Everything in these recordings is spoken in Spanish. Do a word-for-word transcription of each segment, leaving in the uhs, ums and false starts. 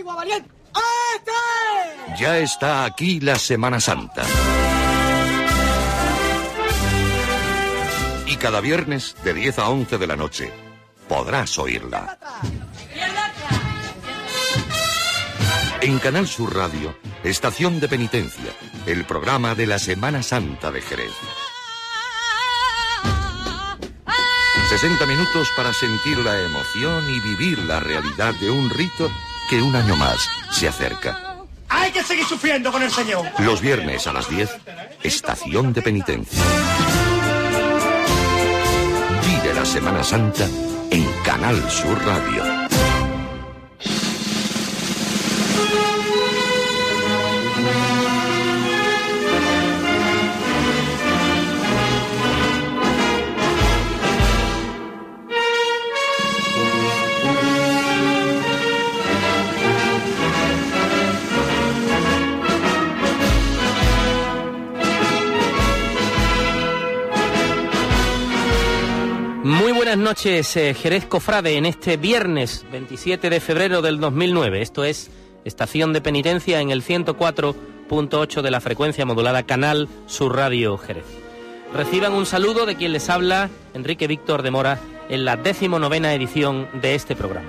amigo valiente. ¡Este! Ya está aquí la Semana Santa. Y cada viernes, de diez a once de la noche, podrás oírla. En Canal Sur Radio, Estación de Penitencia, el programa de la Semana Santa de Jerez. sesenta minutos para sentir la emoción y vivir la realidad de un rito que un año más se acerca. Hay que seguir sufriendo con el Señor. Los viernes a las diez, Estación de Penitencia. Vive la Semana Santa en Canal Sur Radio. Muy buenas noches, eh, Jerez Cofrade, en este viernes veintisiete de febrero del dos mil nueve. Esto es Estación de Penitencia en el ciento cuatro punto ocho de la frecuencia modulada Canal Sur Radio Jerez. Reciban un saludo de quien les habla, Enrique Víctor de Mora, en la decimonovena edición de este programa.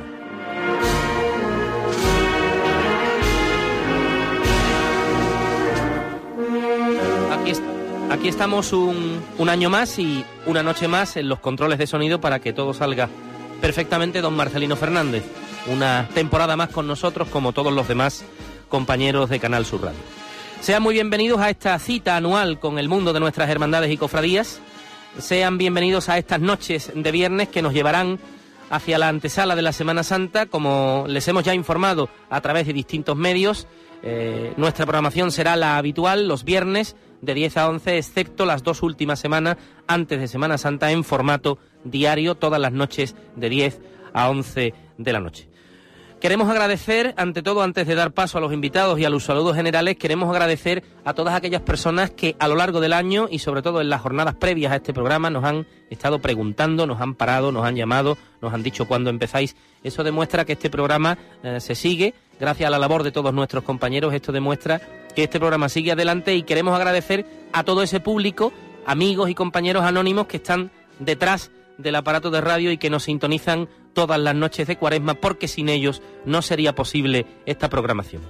Aquí está. Aquí estamos un, un año más y una noche más en los controles de sonido para que todo salga perfectamente. Don Marcelino Fernández, una temporada más con nosotros como todos los demás compañeros de Canal Sur Radio. Sean muy bienvenidos a esta cita anual con el mundo de nuestras hermandades y cofradías. Sean bienvenidos a estas noches de viernes que nos llevarán hacia la antesala de la Semana Santa. Como les hemos ya informado a través de distintos medios, eh, nuestra programación será la habitual los viernes de diez a once, excepto las dos últimas semanas antes de Semana Santa, en formato diario, todas las noches de diez a once de la noche. Queremos agradecer, ante todo, antes de dar paso a los invitados y a los saludos generales, queremos agradecer a todas aquellas personas que a lo largo del año y sobre todo en las jornadas previas a este programa nos han estado preguntando, nos han parado, nos han llamado, nos han dicho cuándo empezáis. Eso demuestra que este programa eh, se sigue, gracias a la labor de todos nuestros compañeros. Esto demuestra que este programa sigue adelante y queremos agradecer a todo ese público, amigos y compañeros anónimos que están detrás del aparato de radio y que nos sintonizan todas las noches de Cuaresma, porque sin ellos no sería posible esta programación.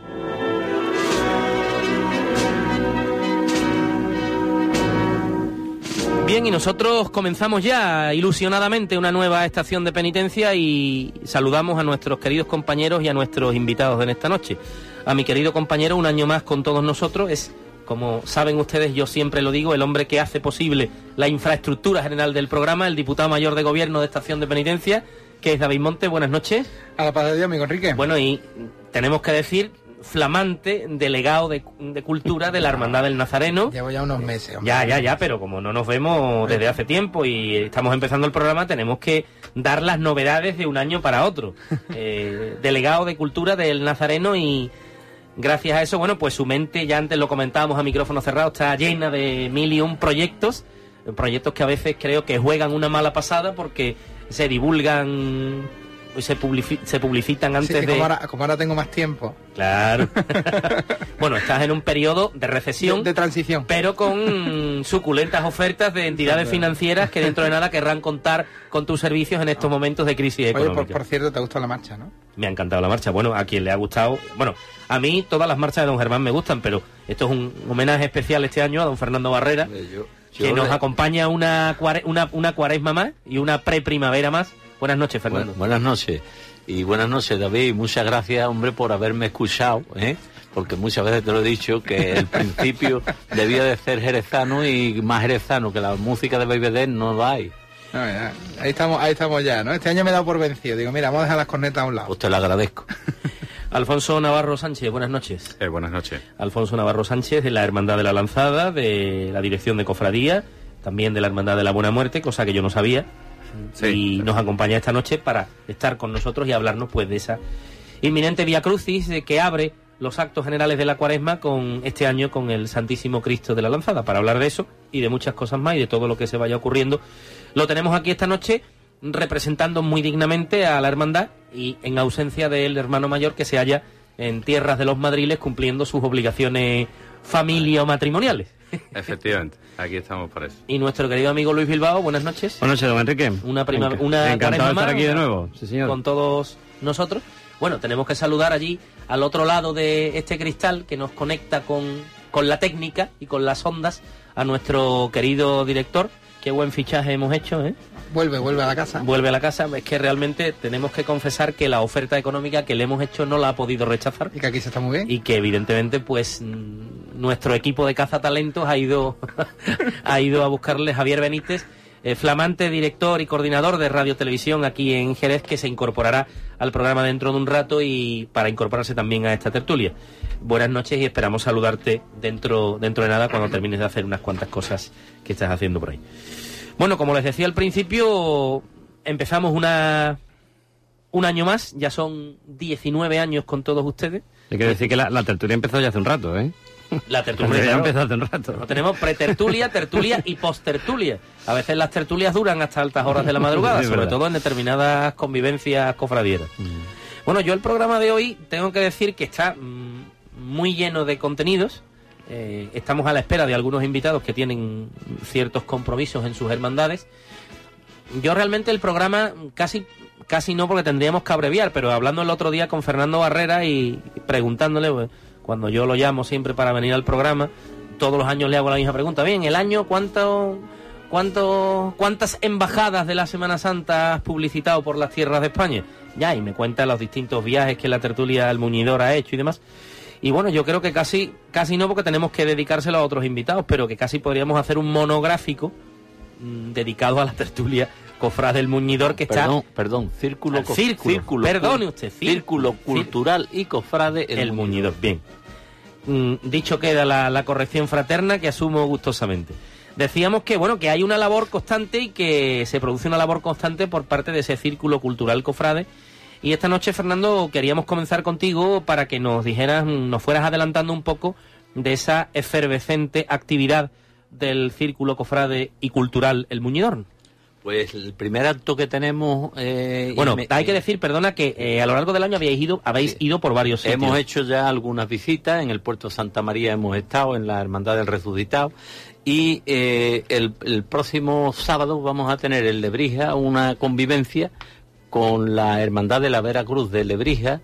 Bien, y nosotros comenzamos ya ilusionadamente una nueva estación de penitencia y saludamos a nuestros queridos compañeros y a nuestros invitados en esta noche. A mi querido compañero, un año más con todos nosotros, es, como saben ustedes, yo siempre lo digo, el hombre que hace posible la infraestructura general del programa, el diputado mayor de gobierno de Estación de Penitencia, que es David Monte. Buenas noches. A la paz de Dios, amigo Enrique. Bueno, y tenemos que decir, flamante delegado de, de Cultura de la Hermandad del Nazareno. Llevo ya unos meses, hombre. Ya, ya, ya, pero como no nos vemos desde hace tiempo y estamos empezando el programa, tenemos que dar las novedades de un año para otro. Eh, delegado de Cultura del Nazareno, y gracias a eso, bueno, pues su mente, ya antes lo comentábamos a micrófono cerrado, está llena de mil y un proyectos, proyectos que a veces creo que juegan una mala pasada porque se divulgan y se, publici- se publicitan antes sí, de... Como ahora, como ahora tengo más tiempo. Claro. Bueno, estás en un periodo de recesión. De, de transición. Pero con suculentas ofertas de entidades financieras que dentro de nada querrán contar con tus servicios en estos momentos de crisis económica. Oye, por, por cierto, te gustó la marcha, ¿no? Me ha encantado la marcha. Bueno, a quien le ha gustado... Bueno, a mí todas las marchas de don Germán me gustan, pero esto es un homenaje especial este año a don Fernando Barrera, yo, yo que nos le... acompaña una, cuare... una, una cuaresma más y una preprimavera más. Buenas noches, Fernando. Bueno, buenas noches. Y buenas noches, David. Muchas gracias, hombre, por haberme escuchado, ¿eh? Porque muchas veces te lo he dicho, que el principio debía de ser jerezano y más jerezano, que la música de Baby Dead no la hay. No, ya. Ahí estamos, ahí estamos ya, ¿no? Este año me he dado por vencido. Digo, mira, vamos a dejar las cornetas a un lado. Pues te lo agradezco. Alfonso Navarro Sánchez, buenas noches. Eh, buenas noches. Alfonso Navarro Sánchez, de la Hermandad de la Lanzada, de la Dirección de Cofradía, también de la Hermandad de la Buena Muerte, cosa que yo no sabía. Sí, y sí. Nos acompaña esta noche para estar con nosotros y hablarnos pues de esa inminente Vía Crucis eh, que abre los actos generales de la Cuaresma con este año con el Santísimo Cristo de la Lanzada. Para hablar de eso y de muchas cosas más y de todo lo que se vaya ocurriendo, lo tenemos aquí esta noche representando muy dignamente a la hermandad y en ausencia del hermano mayor que se haya en tierras de los Madriles cumpliendo sus obligaciones familia o matrimoniales. Efectivamente, aquí estamos por eso. Y nuestro querido amigo Luis Bilbao, buenas noches. Buenas noches, don Enrique. Una prima, Enca- una Encantado de estar más, aquí de nuevo, sí señor. Con todos nosotros. Bueno, tenemos que saludar allí, al otro lado de este cristal que nos conecta con, con la técnica y con las ondas, a nuestro querido director. Qué buen fichaje hemos hecho, ¿eh? Vuelve, vuelve a la casa. Vuelve a la casa. Es que realmente tenemos que confesar que la oferta económica que le hemos hecho no la ha podido rechazar. Y que aquí se está muy bien. Y que evidentemente pues mm, nuestro equipo de cazatalentos ha ido ha ido a buscarle Javier Benítez, eh, flamante director y coordinador de Radio Televisión aquí en Jerez, que se incorporará al programa dentro de un rato y para incorporarse también a esta tertulia. Buenas noches y esperamos saludarte dentro dentro de nada cuando termines de hacer unas cuantas cosas que estás haciendo por ahí. Bueno, como les decía al principio, empezamos una un año más, ya son diecinueve años con todos ustedes. Hay que decir que la, la tertulia empezó ya hace un rato, ¿eh? La tertulia ya claro, empezó hace un rato. no tenemos pretertulia, tertulia y postertulia. A veces las tertulias duran hasta altas horas de la madrugada, Sí, sobre verdad. todo en determinadas convivencias cofradieras. Mm. Bueno, yo el programa de hoy tengo que decir que está mm, muy lleno de contenidos. Eh, estamos a la espera de algunos invitados que tienen ciertos compromisos en sus hermandades. Yo realmente el programa casi casi no, porque tendríamos que abreviar, pero hablando el otro día con Fernando Barrera y preguntándole, pues, cuando yo lo llamo siempre para venir al programa, todos los años le hago la misma pregunta. Bien, ¿el año cuánto, cuánto, cuántas embajadas de la Semana Santa has publicitado por las tierras de España? Ya, y me cuenta los distintos viajes que la tertulia El Muñidor ha hecho y demás. Y bueno, yo creo que casi casi no, porque tenemos que dedicárselo a otros invitados, pero que casi podríamos hacer un monográfico mmm, dedicado a la tertulia Cofrade del Muñidor, que perdón, está... Perdón, círculo... Al círculo, círculo perdone cul- usted, cir- Círculo cir- cultural y cofrade El, El Muñidor. Muñidor, bien. Mm, dicho queda la, la corrección fraterna, que asumo gustosamente. Decíamos que, bueno, que hay una labor constante y que se produce una labor constante por parte de ese círculo cultural cofrade. Y esta noche, Fernando, queríamos comenzar contigo para que nos dijeras, nos fueras adelantando un poco de esa efervescente actividad del círculo cofrade y cultural El Muñidor. Pues el primer acto que tenemos... Eh, Bueno, me- hay que decir, perdona, que eh, a lo largo del año habéis ido, habéis Sí. ido por varios sitios. Hemos hecho ya algunas visitas, en el puerto de Santa María hemos estado, en la Hermandad del Resucitado, y eh, el, el próximo sábado vamos a tener en Lebrija una convivencia con la Hermandad de la Vera Cruz de Lebrija,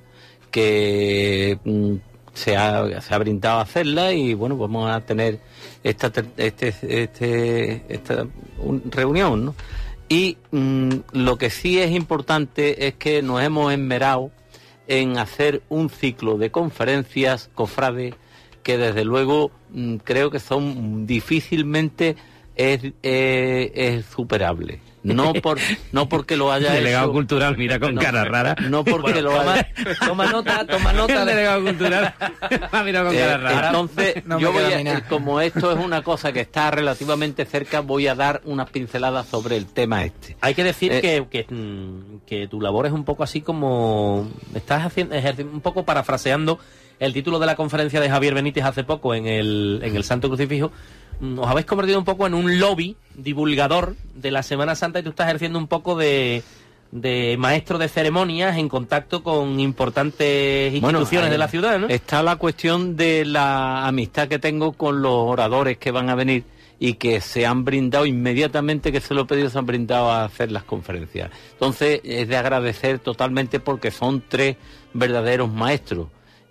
que mm, se, ha, se ha brindado a hacerla, y bueno, vamos a tener esta, ter- este, este, esta un- reunión, ¿no? Y mm, lo que sí es importante es que nos hemos esmerado en hacer un ciclo de conferencias cofrades que desde luego mm, creo que son difícilmente es, eh, es superable. No por no porque lo haya Delegado hecho, cultural, mira con no, cara rara. no porque lo toma, haya toma nota, toma nota. El de- delegado cultural ha mirado con Eh, cara rara. entonces, No me yo voy queda a, ni nada. eh, como esto es una cosa que está relativamente cerca, voy a dar unas pinceladas sobre el tema este. Hay que decir Eh, que, que, mm, que tu labor es un poco así como... Estás haciendo, ejerci- un poco parafraseando el título de la conferencia de Javier Benítez hace poco en el, en el Santo Crucifijo. Mm, Os habéis convertido un poco en un lobby divulgador de la Semana Santa, y tú estás ejerciendo un poco de, de maestro de ceremonias en contacto con importantes instituciones Bueno, ahí de la ciudad, ¿no? Está la cuestión de la amistad que tengo con los oradores que van a venir y que se han brindado inmediatamente que se lo he pedido, se han brindado a hacer las conferencias. Entonces es de agradecer totalmente, porque son tres verdaderos maestros.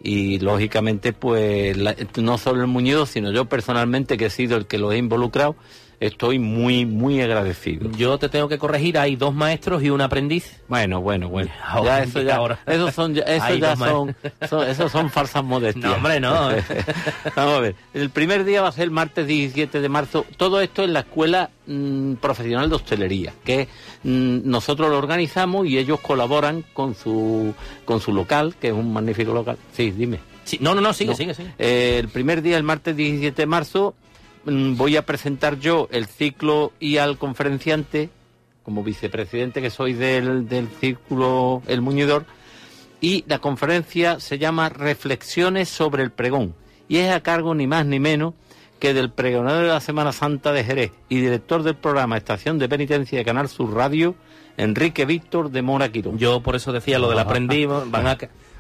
Y lógicamente pues la- no solo el Muñidor, sino yo personalmente, que he sido el que los he involucrado, estoy muy muy agradecido. Yo te tengo que corregir, hay dos maestros y un aprendiz. Bueno, bueno, bueno. Ahora, Ya eso ya, ahora. esos son ya, eso Hay ya dos son, son, esos son falsas modestias. No, hombre, no. Vamos a ver. El primer día va a ser el martes diecisiete de marzo. Todo esto en la Escuela mm, Profesional de Hostelería, que mm, nosotros lo organizamos y ellos colaboran con su con su local, que es un magnífico local. Sí, dime. Sí, no, no, no, sigue, No. sigue, sigue. Eh, el primer día, el martes diecisiete de marzo, mm, voy a presentar yo el ciclo y al conferenciante, como vicepresidente que soy del, del círculo El Muñidor, y la conferencia se llama Reflexiones sobre el Pregón, y es a cargo ni más ni menos que del pregonero de la Semana Santa de Jerez y director del programa Estación de Penitencia de Canal Sur Radio, Enrique Víctor de Mora Quirón. Yo por eso decía lo del aprendiz, van a, ca-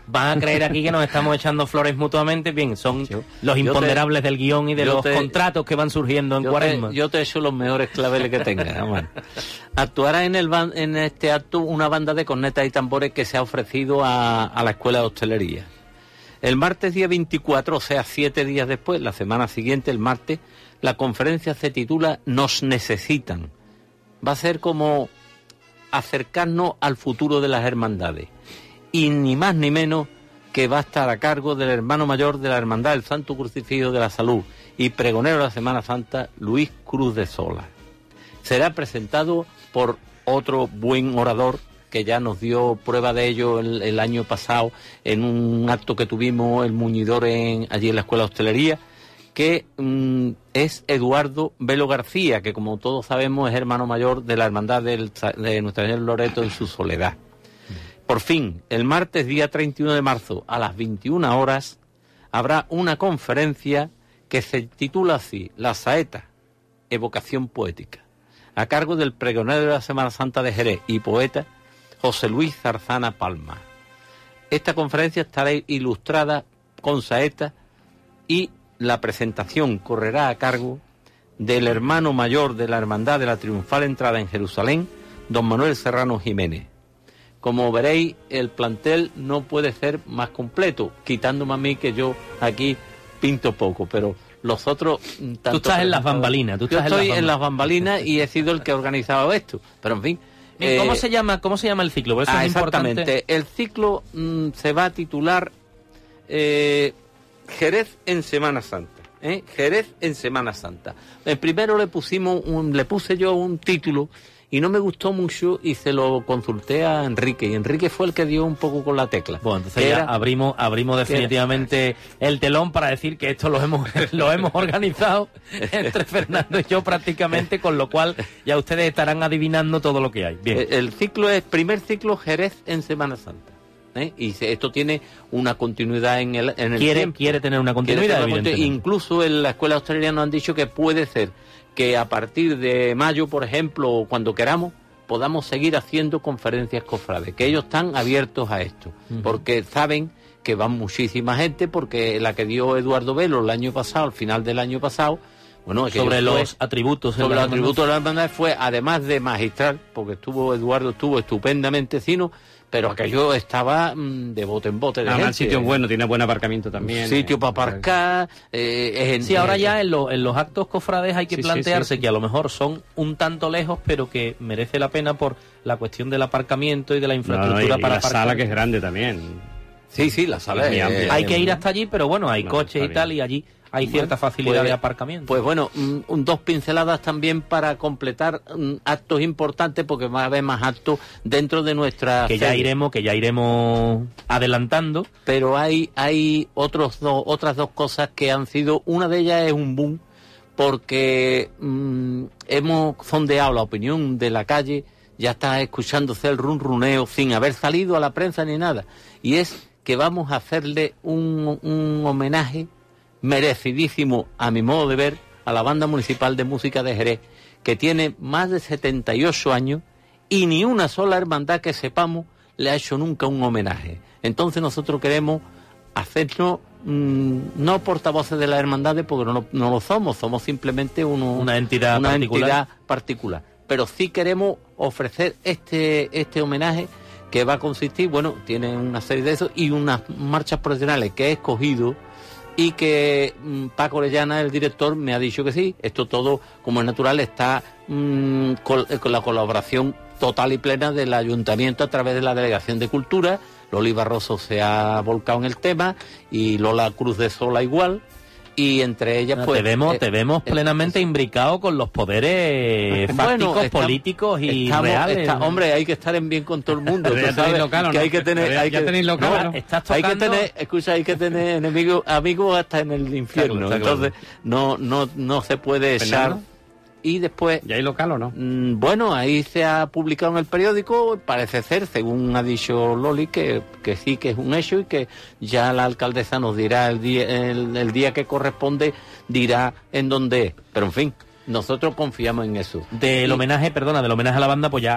van a creer aquí que nos estamos echando flores mutuamente. Bien, son Yo- los yo imponderables te- del guión y de yo los te- contratos que van surgiendo en Yo Cuaresma. te, yo te echo los mejores claveles que tenga. Bueno. Actuará en el ban- en este acto una banda de cornetas y tambores que se ha ofrecido a, a la Escuela de Hostelería. El martes día veinticuatro, o sea, siete días después, la semana siguiente, el martes, la conferencia se titula Nos necesitan. Va a ser como acercarnos al futuro de las hermandades. Y ni más ni menos que va a estar a cargo del hermano mayor de la Hermandad del Santo Crucifijo de la Salud y pregonero de la Semana Santa, Luis Cruz de Sola. Será presentado por otro buen orador que ya nos dio prueba de ello el, el año pasado en un acto que tuvimos el Muñidor en, allí en la Escuela de Hostelería, que mm, es Eduardo Velo García, que como todos sabemos es hermano mayor de la Hermandad del, de Nuestra Señora Loreto en su soledad. Por fin, el martes día treinta y uno de marzo a las veintiuna horas habrá una conferencia que se titula así, La Saeta, evocación poética, a cargo del pregonero de la Semana Santa de Jerez y poeta José Luis Zarzana Palma. Esta conferencia estará ilustrada con saeta y la presentación correrá a cargo del hermano mayor de la Hermandad de la Triunfal Entrada en Jerusalén, don Manuel Serrano Jiménez. Como veréis, el plantel no puede ser más completo, quitándome a mí que yo aquí pinto poco, pero los otros... Tú estás en las bambalinas. Tú Yo estás estoy en las en las bambalinas. bambalinas y he sido el que ha organizado esto, pero en fin... Bien, ¿Cómo eh, se llama cómo se llama el ciclo? Por eso Ah, es importante. exactamente. El ciclo mm, se va a titular eh, Jerez en Semana Santa. ¿eh? Jerez en Semana Santa. El primero le pusimos un, le puse yo un título y no me gustó mucho y se lo consulté a Enrique y Enrique fue el que dio un poco con la tecla. Bueno, entonces Que ya era- abrimos, abrimos definitivamente el telón para decir que esto lo hemos, lo hemos organizado entre Fernando y yo prácticamente, con lo cual ya ustedes estarán adivinando todo lo que hay. Bien. Eh, El ciclo es, primer ciclo, Jerez en Semana Santa. ¿eh? Y se- esto tiene una continuidad en el, en el quiere, tiempo. quiere tener una Quiere continuidad, tener una continu- evidentemente. Incluso en la Escuela de Hostelería nos han dicho que puede ser que a partir de mayo, por ejemplo, o cuando queramos, podamos seguir haciendo conferencias cofrades, que ellos están abiertos a esto, Ujú. porque saben que van muchísima gente, porque la que dio Eduardo Velo el año pasado, al final del año pasado, bueno, aquello Sobre fue- los atributos. en sobre la los atributos de la hermandad fue, además de magistral, porque estuvo Eduardo estuvo estupendamente fino, pero aquello estaba mm, de bote en bote de Además, el gente. sitio es bueno, tiene buen aparcamiento también. Sitio eh, para aparcar. Eh, es en- Sí, ahora eh, ya en, lo- en los actos cofrades hay que Sí, sí, plantearse sí, sí. que a lo mejor son un tanto lejos, pero que merece la pena por la cuestión del aparcamiento y de la No, no, y- infraestructura y para la aparcar. sala que es grande también. Sí, sí, la sala Es muy es- amplia. Hay que ir hasta allí, pero bueno, hay No, coches está y tal, bien. y allí hay Bueno, cierta facilidad pues- de aparcamiento. Pues bueno, mm, un- dos pinceladas también para completar mm, actos importantes, porque va a haber más actos dentro de nuestra que ya sede. iremos, que ya iremos adelantando. Pero hay hay otros dos, otras dos cosas que han sido, una de ellas es un boom, porque mm, hemos sondeado la opinión de la calle, ya está escuchándose el runruneo sin haber salido a la prensa ni nada, y es que vamos a hacerle un, un homenaje merecidísimo, a mi modo de ver, a la Banda Municipal de Música de Jerez, que tiene más de setenta y ocho años y ni una sola hermandad que sepamos le ha hecho nunca un homenaje. Entonces nosotros queremos hacernos, mmm, no portavoces de las hermandades, porque no, no lo somos, somos simplemente uno, Una entidad una particular. entidad particular. Pero sí queremos ofrecer este, este homenaje, que va a consistir, bueno, tiene una serie de eso y unas marchas profesionales que he escogido, y que mm, Paco Orellana, el director, me ha dicho que sí. Esto todo, como es natural, está mm, con, con la colaboración total y plena del ayuntamiento a través de la Delegación de Cultura. Loli Barroso se ha volcado en el tema y Lola Cruz de Sola igual. Y entre ellas, pues... te vemos, eh, te vemos eh, plenamente imbricado con los poderes Bueno, fácticos, estamos- políticos y estamos- reales. está- hombre, hay que estar en bien con todo el mundo. Pero tú ya tenéis sabes local, ¿o que no? hay que tener, Pero ya- hay ya que, tenéis local, no, ¿o no? Estás hay que tocando- tener, escucha, hay que tener enemigos, amigos hasta en el infierno. Está claro, está Entonces, no, no, no se puede echar. ¿Fernando? Y después, ¿Ya hay local o no? mm, bueno, ahí se ha publicado en el periódico, parece ser, según ha dicho Loli, que, que sí, que es un hecho y que ya la alcaldesa nos dirá el día, el, el día que corresponde, dirá en dónde es. Pero en fin, nosotros confiamos en eso. Del Y- homenaje, perdona, del homenaje a la banda, pues ya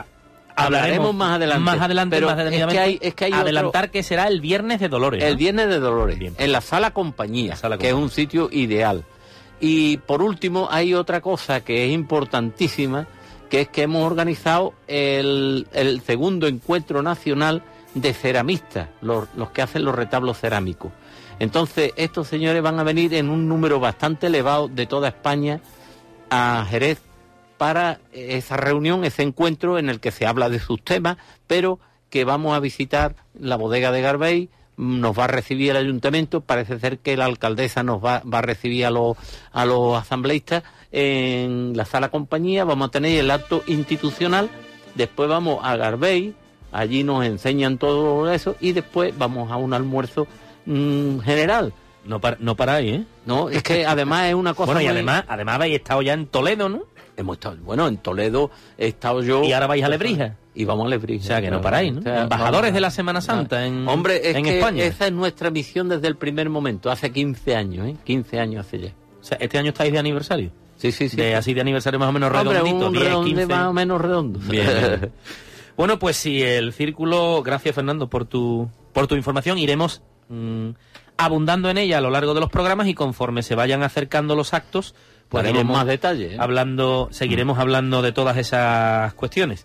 Hablaremos más adelante. Más adelante, pero más detenidamente. Es que hay, es que hay adelantar otro... que será el Viernes de Dolores, ¿no? El Viernes de Dolores, Bien. en la Sala Compañía, La Sala que Compañía. es un sitio ideal. Y por último, hay otra cosa que es importantísima, que es que hemos organizado el, el segundo encuentro nacional de ceramistas, los, los que hacen los retablos cerámicos. Entonces, estos señores van a venir en un número bastante elevado de toda España a Jerez para esa reunión, ese encuentro en el que se habla de sus temas, pero que vamos a visitar la bodega de Garbey, nos va a recibir el ayuntamiento, parece ser que la alcaldesa nos va, va a recibir a los, a los asambleístas en la Sala Compañía, vamos a tener el acto institucional, después vamos a Garbey, allí nos enseñan todo eso y después vamos a un almuerzo mmm, general. No, para, no paráis, ¿eh? No, es que además es una cosa Bueno, y muy... además, además habéis estado ya en Toledo, ¿no? Hemos estado, bueno, en Toledo he estado yo... Y ahora vais a Lebrija. Y vamos a Lebrija. O sea, que no paráis, ¿no? O sea, Embajadores vamos. de la Semana Santa en, Hombre, es en que España. esa es nuestra misión desde el primer momento, hace quince años, ¿eh? quince años hace ya. O sea, ¿este año estáis de aniversario? Sí, sí, sí. De, así de aniversario más o menos Hombre, redondito, un diez, redondo quince. más o menos redondo. Bien, bien. Bueno, pues si el círculo, gracias Fernando por tu por tu información, iremos mmm, abundando en ella a lo largo de los programas y conforme se vayan acercando los actos, pues Daremos iremos más detalles, ¿eh? hablando, seguiremos hablando de todas esas cuestiones.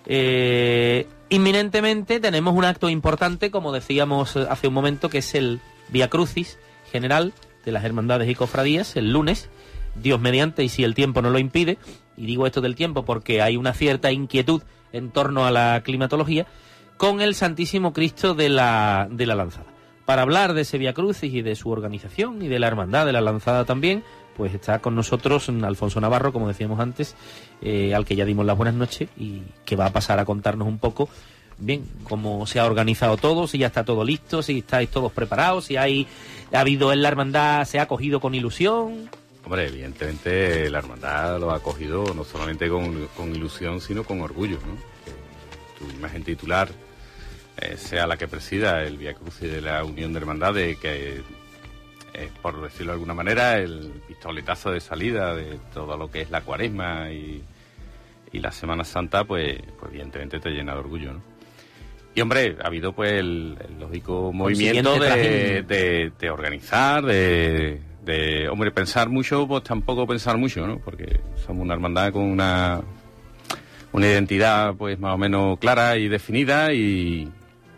Eh, inminentemente tenemos un acto importante, como decíamos hace un momento, que es el Vía Crucis general de las hermandades y cofradías, el lunes, Dios mediante, y si el tiempo no lo impide, y digo esto del tiempo porque hay una cierta inquietud en torno a la climatología, con el Santísimo Cristo de la, de la Lanzada. Para hablar de ese Vía Crucis y de su organización y de la Hermandad de la Lanzada también, pues está con nosotros Alfonso Navarro, como decíamos antes, eh, al que ya dimos las buenas noches y que va a pasar a contarnos un poco, bien, cómo se ha organizado todo, si ya está todo listo, si estáis todos preparados, si hay ha habido en la Hermandad, se ha acogido con ilusión. Hombre, evidentemente la hermandad lo ha acogido no solamente con, con ilusión, sino con orgullo, ¿no? Que tu imagen titular eh, sea la que presida el Vía Crucis de la Unión de Hermandades, que es, por decirlo de alguna manera, el pistoletazo de salida de todo lo que es la Cuaresma y, y la Semana Santa, pues, pues evidentemente te llena de orgullo, ¿no? Y hombre, ha habido pues el, el lógico movimiento de, de, de organizar, de... de, hombre, pensar mucho, pues tampoco pensar mucho, ¿no? Porque somos una hermandad con una una identidad, pues, más o menos clara y definida y,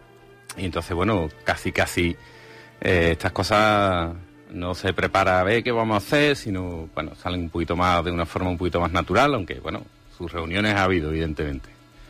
y entonces, bueno, casi, casi eh, estas cosas no se prepara a ver qué vamos a hacer, sino, bueno, salen un poquito más, de una forma un poquito más natural, aunque, bueno, sus reuniones ha habido, evidentemente.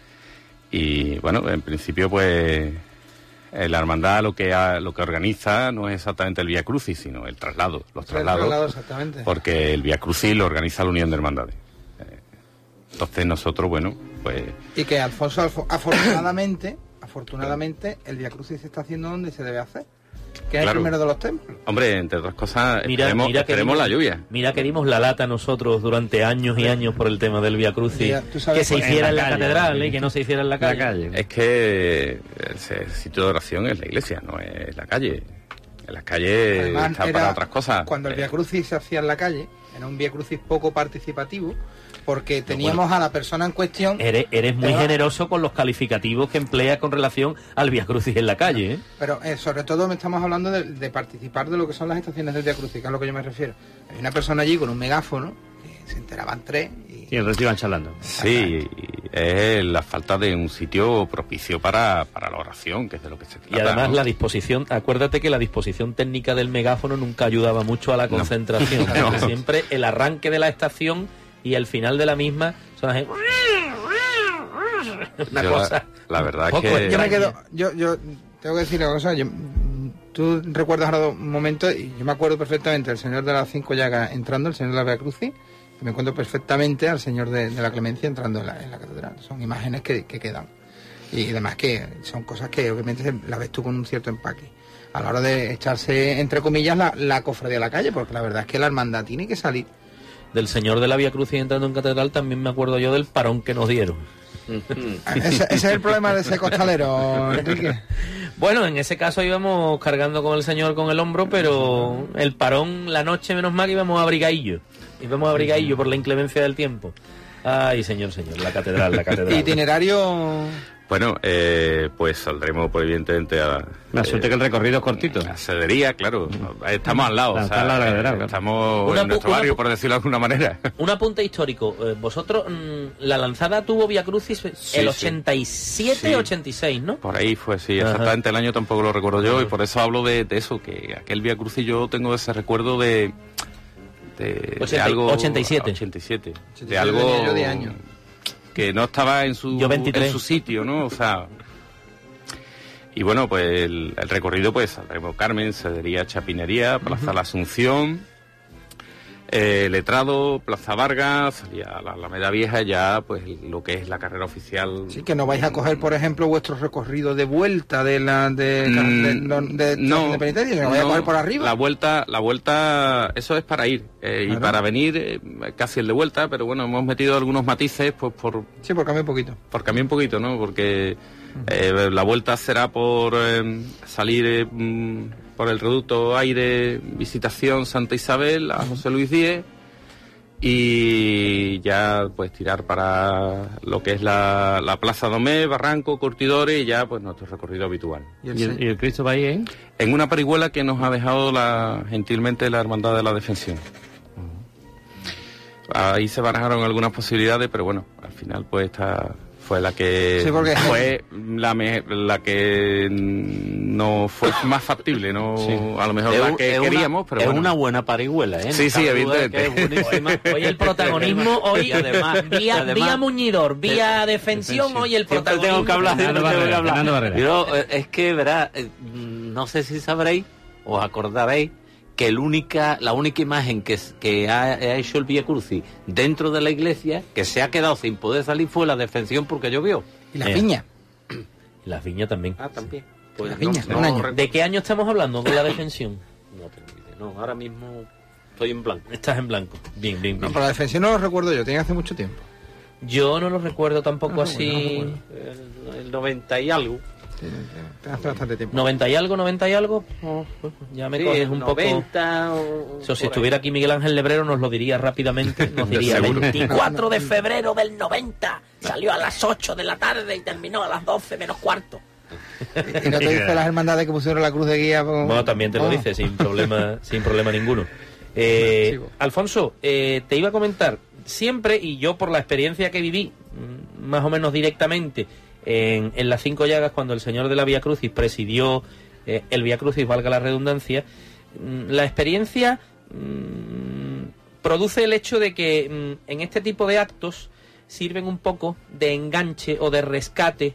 Y, bueno, en principio, pues... la hermandad lo que ha, lo que organiza no es exactamente el Vía Crucis, sino el traslado, los traslados, traslado, exactamente. Porque el Vía Crucis lo organiza la Unión de Hermandades. Eh, entonces nosotros, bueno, pues... Y que Alfonso, afortunadamente, afortunadamente, el Vía Crucis se está haciendo donde se debe hacer, que es Claro. el primero de los templos. Hombre, entre otras cosas, Mira, esperemos, mira que esperemos dimos- la lluvia. Mira que dimos la lata nosotros durante años y años por el tema del Vía Crucis, Mira, tú sabes que se cuál- hiciera en la, calle, catedral ¿eh? y que no se hiciera en la calle. La calle. Es que el sitio de oración es la iglesia, no es la calle. En las calles Además, está era- para otras cosas. Cuando el Eh, Vía Crucis se hacía en la calle, era un Vía Crucis poco participativo, porque teníamos a la persona en cuestión, Eres, eres muy Pero- generoso con los calificativos que empleas con relación al Vía Crucis en la calle, ¿eh? pero eh, sobre todo me estamos hablando de, de participar de lo que son las estaciones del Vía Crucis, que es a lo que yo me refiero. Hay una persona allí con un megáfono, que se enteraban tres, y Sí, entonces iban charlando. Sí, es la falta de un sitio propicio para, para la oración, que es de lo que se trata. Y además ¿no? la disposición, acuérdate que la disposición técnica del megáfono nunca ayudaba mucho a la No. concentración. No. Porque siempre el arranque de la estación y el final de la misma son las... una Yo cosa... La, la verdad es poco que... yo me extraña. quedo, yo, yo tengo que decir una cosa, yo, tú recuerdas ahora un momento, y yo me acuerdo perfectamente del señor de las cinco llagas entrando, el señor de la Vía Crucis, y me encuentro perfectamente al señor de, de la Clemencia entrando en la, en la catedral. Son imágenes que, que quedan. Y, y además que son cosas que obviamente se- las ves tú con un cierto empaque. A la hora de echarse, entre comillas, la, la cofradía a la calle, porque la verdad es que la hermandad tiene que salir. Del señor de la Vía Crucis entrando en catedral también me acuerdo yo del parón que nos dieron. Ese, ese es el problema de ese costalero, Enrique. Bueno, en ese caso íbamos cargando con el señor con el hombro, pero el parón, la noche menos mal que íbamos abrigadillo. Íbamos abrigadillo por la inclemencia del tiempo. Ay, señor, señor, la catedral, la catedral. Itinerario... Bueno, eh, pues saldremos, pues, evidentemente, a... La suerte eh, que el recorrido es cortito. La Cedería, claro. Estamos al lado, Está o sea, al lado de la eh, catedral, claro. estamos Una en nuestro pu- una barrio, pu- por decirlo de alguna manera. Un apunte histórico. Eh, vosotros, mmm, la lanzada tuvo Vía Crucis el Sí, sí. ochenta y siete, Sí. ochenta y seis, ¿no? Por ahí fue, sí, Ajá. exactamente el año tampoco lo recuerdo yo, y por eso hablo de, de eso, que aquel Vía Crucis yo tengo ese recuerdo de... De, de ochenta algo... ochenta y siete. ochenta y siete. ochenta y siete De algo... tenía yo diez años. Que no estaba en su, Yo veintitrés. en su sitio, ¿no? O sea... Y bueno, pues el, el recorrido, pues saldremos Carmen, Cedería, Chapinería, Plaza La Asunción, eh, Letrado, Plaza Vargas, salía la Alameda Vieja, ya pues lo que es la carrera oficial. Sí, que no vais a coger, por ejemplo, vuestro recorrido de vuelta de la de, Mm, de, de, de, no, de penitencia, que no vais a no, coger por arriba. La vuelta, la vuelta, eso es para ir eh, y Claro. para venir eh, casi el de vuelta, pero bueno, hemos metido algunos matices, pues por Sí, por cambiar un poquito. por cambiar un poquito, ¿no? Porque eh, la vuelta será por eh, salir eh, mm, por el reducto Aire, Visitación, Santa Isabel, a José Luis Díez, y ya pues tirar para lo que es la, la Plaza Domé, Barranco, Curtidores, y ya pues nuestro recorrido habitual. Y el ¿Y se- el, y el Cristo va ahí, eh? En una parihuela que nos ha dejado la, gentilmente la Hermandad de la Defensión. Ahí se barajaron algunas posibilidades, pero bueno, al final pues esta fue la que Sí, porque- fue la, me- la que no fue más factible, no Sí. a lo mejor Es la un- que es una- queríamos, pero es bueno. una buena parihuela, ¿eh? Sí, No sí, cabe duda de evidente. que es buenísima. Hoy el protagonismo, hoy Y además, vía, y además- vía Muñidor, vía Defensión, hoy el Siempre protagonismo. tengo que hablar, siempre Fernando tengo que Barrera, hablar. Fernando Barrera. Pero eh, es que, verá, eh, no sé si sabréis, os acordaréis, que el única, la única imagen que, s- que ha, ha hecho el Vía Crucis dentro de la iglesia, que se ha quedado sin poder salir, fue la Defensión porque llovió. Y la Eh. piña. Las viñas también. Ah, también. La piña, un año. ¿De qué año estamos hablando con la Defensión? No tengo idea. No, ahora mismo estoy en blanco. Estás en blanco. Bien, bien, No, bien. pero la defensión no lo recuerdo yo, tenía hace mucho tiempo. Yo no lo recuerdo tampoco Ah, así. bueno, no El, el noventa y algo. Sí, tenía hace bastante tiempo. ¿noventa y algo, noventa y algo? Oh, ya me Sí, coges el un poco... noventa o- Eso, si por ahí. estuviera aquí Miguel Ángel Lebrero nos lo diría rápidamente, nos diría Seguro. veinticuatro de febrero del noventa, salió a las ocho de la tarde y terminó a las doce menos cuarto. Y no te dice las hermandades que pusieron la cruz de guía. Con... Bueno, también te lo Oh. dice, sin problema, sin problema ninguno. Eh, Sigo. Alfonso, eh, te iba a comentar, siempre, y yo por la experiencia que viví, mm, más o menos directamente, en, en las Cinco Llagas, cuando el señor de la Vía Crucis presidió eh, el Vía Crucis, valga la redundancia, mm, la experiencia mm, produce el hecho de que mm, en este tipo de actos sirven un poco de enganche o de rescate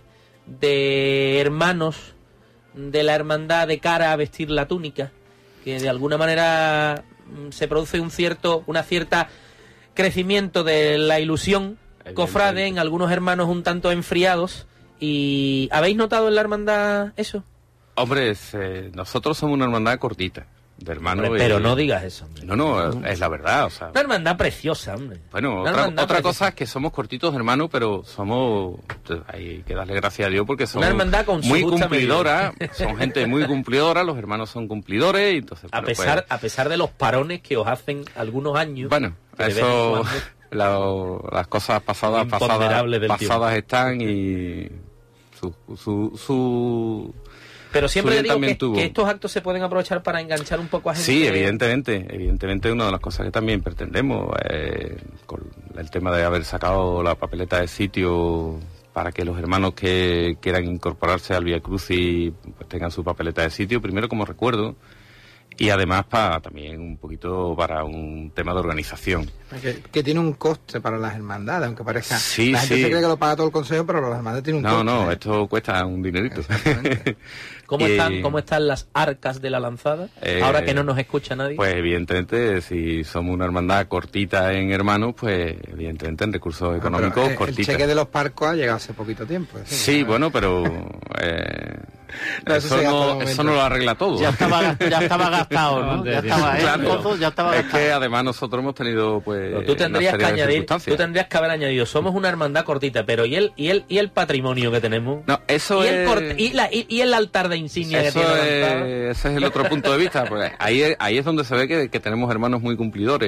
de hermanos de la hermandad de cara a vestir la túnica, que de alguna manera mm, se produce un cierto, una cierta crecimiento de la ilusión cofrade en algunos hermanos un tanto enfriados. ¿Y habéis notado en la hermandad eso? Hombre, es, eh, nosotros somos una hermandad cortita, de hermanos. Hombre, pero y- no digas eso, hombre. No, no, es la verdad, o sea... Una hermandad preciosa, hombre. Bueno, Una otra, hermandad otra preciosa. cosa es que somos cortitos, hermanos, pero somos... Hay que darle gracias a Dios porque somos hermandad con su muy justa cumplidora, son gente muy cumplidora, los hermanos son cumplidores, y entonces... A bueno, pesar, pues, a pesar de los parones que os hacen algunos años. bueno, que de vez en eso... cuando- la- las cosas pasadas, pasadas, Imponderables del pasadas están y... Su... su, su Pero siempre Su le día digo también que, tuvo. que estos actos se pueden aprovechar para enganchar un poco a gente. Sí, evidentemente, evidentemente es una de las cosas que también pretendemos, eh, con el tema de haber sacado la papeleta de sitio para que los hermanos que quieran incorporarse al Vía Crucis pues tengan su papeleta de sitio, primero como recuerdo, y además para también un poquito para un tema de organización. Que, que tiene un coste para las hermandades, aunque parezca. Sí, la gente sí. se cree que lo paga todo el consejo, pero las hermandades tienen un No, coste. no, ¿eh? esto cuesta un dinerito. Exactamente. ¿Cómo, Eh, están, ¿Cómo están las arcas de la lanzada? Eh, Ahora que no nos escucha nadie. Pues evidentemente, si somos una hermandad cortita en hermanos, pues evidentemente en recursos económicos Pero, eh, el cortita. cheque de los parcos ha llegado hace poquito tiempo. es decir, Sí, ¿no? bueno, pero eh, No, eso eso, se gasta de no, momento. eso no lo arregla todo. Ya estaba, ya estaba gastado, ¿no? Ya estaba, ¿eh? Claro. Todo ya estaba Es gastado. que además nosotros hemos tenido pues Pero tú una tendrías que serie de añadir, circunstancias. tú tendrías que haber añadido, somos una hermandad cortita, pero ¿y el, y el, y el patrimonio que tenemos? No, eso ¿Y, es... el corte- y, la- y- y el altar de insignia que Eso tiene la es- lanzada? ese es el otro punto de vista. Pues ahí, es- ahí es donde se ve que, que tenemos hermanos muy cumplidores.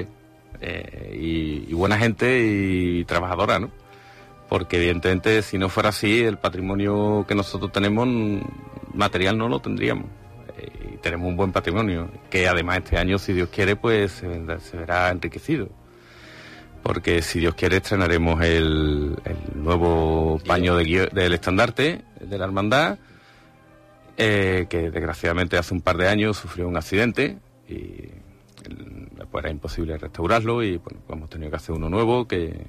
eh, y, y buena gente y trabajadora, ¿no? Porque evidentemente si no fuera así, el patrimonio que nosotros tenemos material no lo tendríamos. Eh, y tenemos un buen patrimonio, que además este año, si Dios quiere, pues se, vendrá, se verá enriquecido. Porque si Dios quiere estrenaremos el, el nuevo paño de guio, del estandarte de la hermandad, eh, que desgraciadamente hace un par de años sufrió un accidente y el, pues era imposible restaurarlo y bueno, pues hemos tenido que hacer uno nuevo, que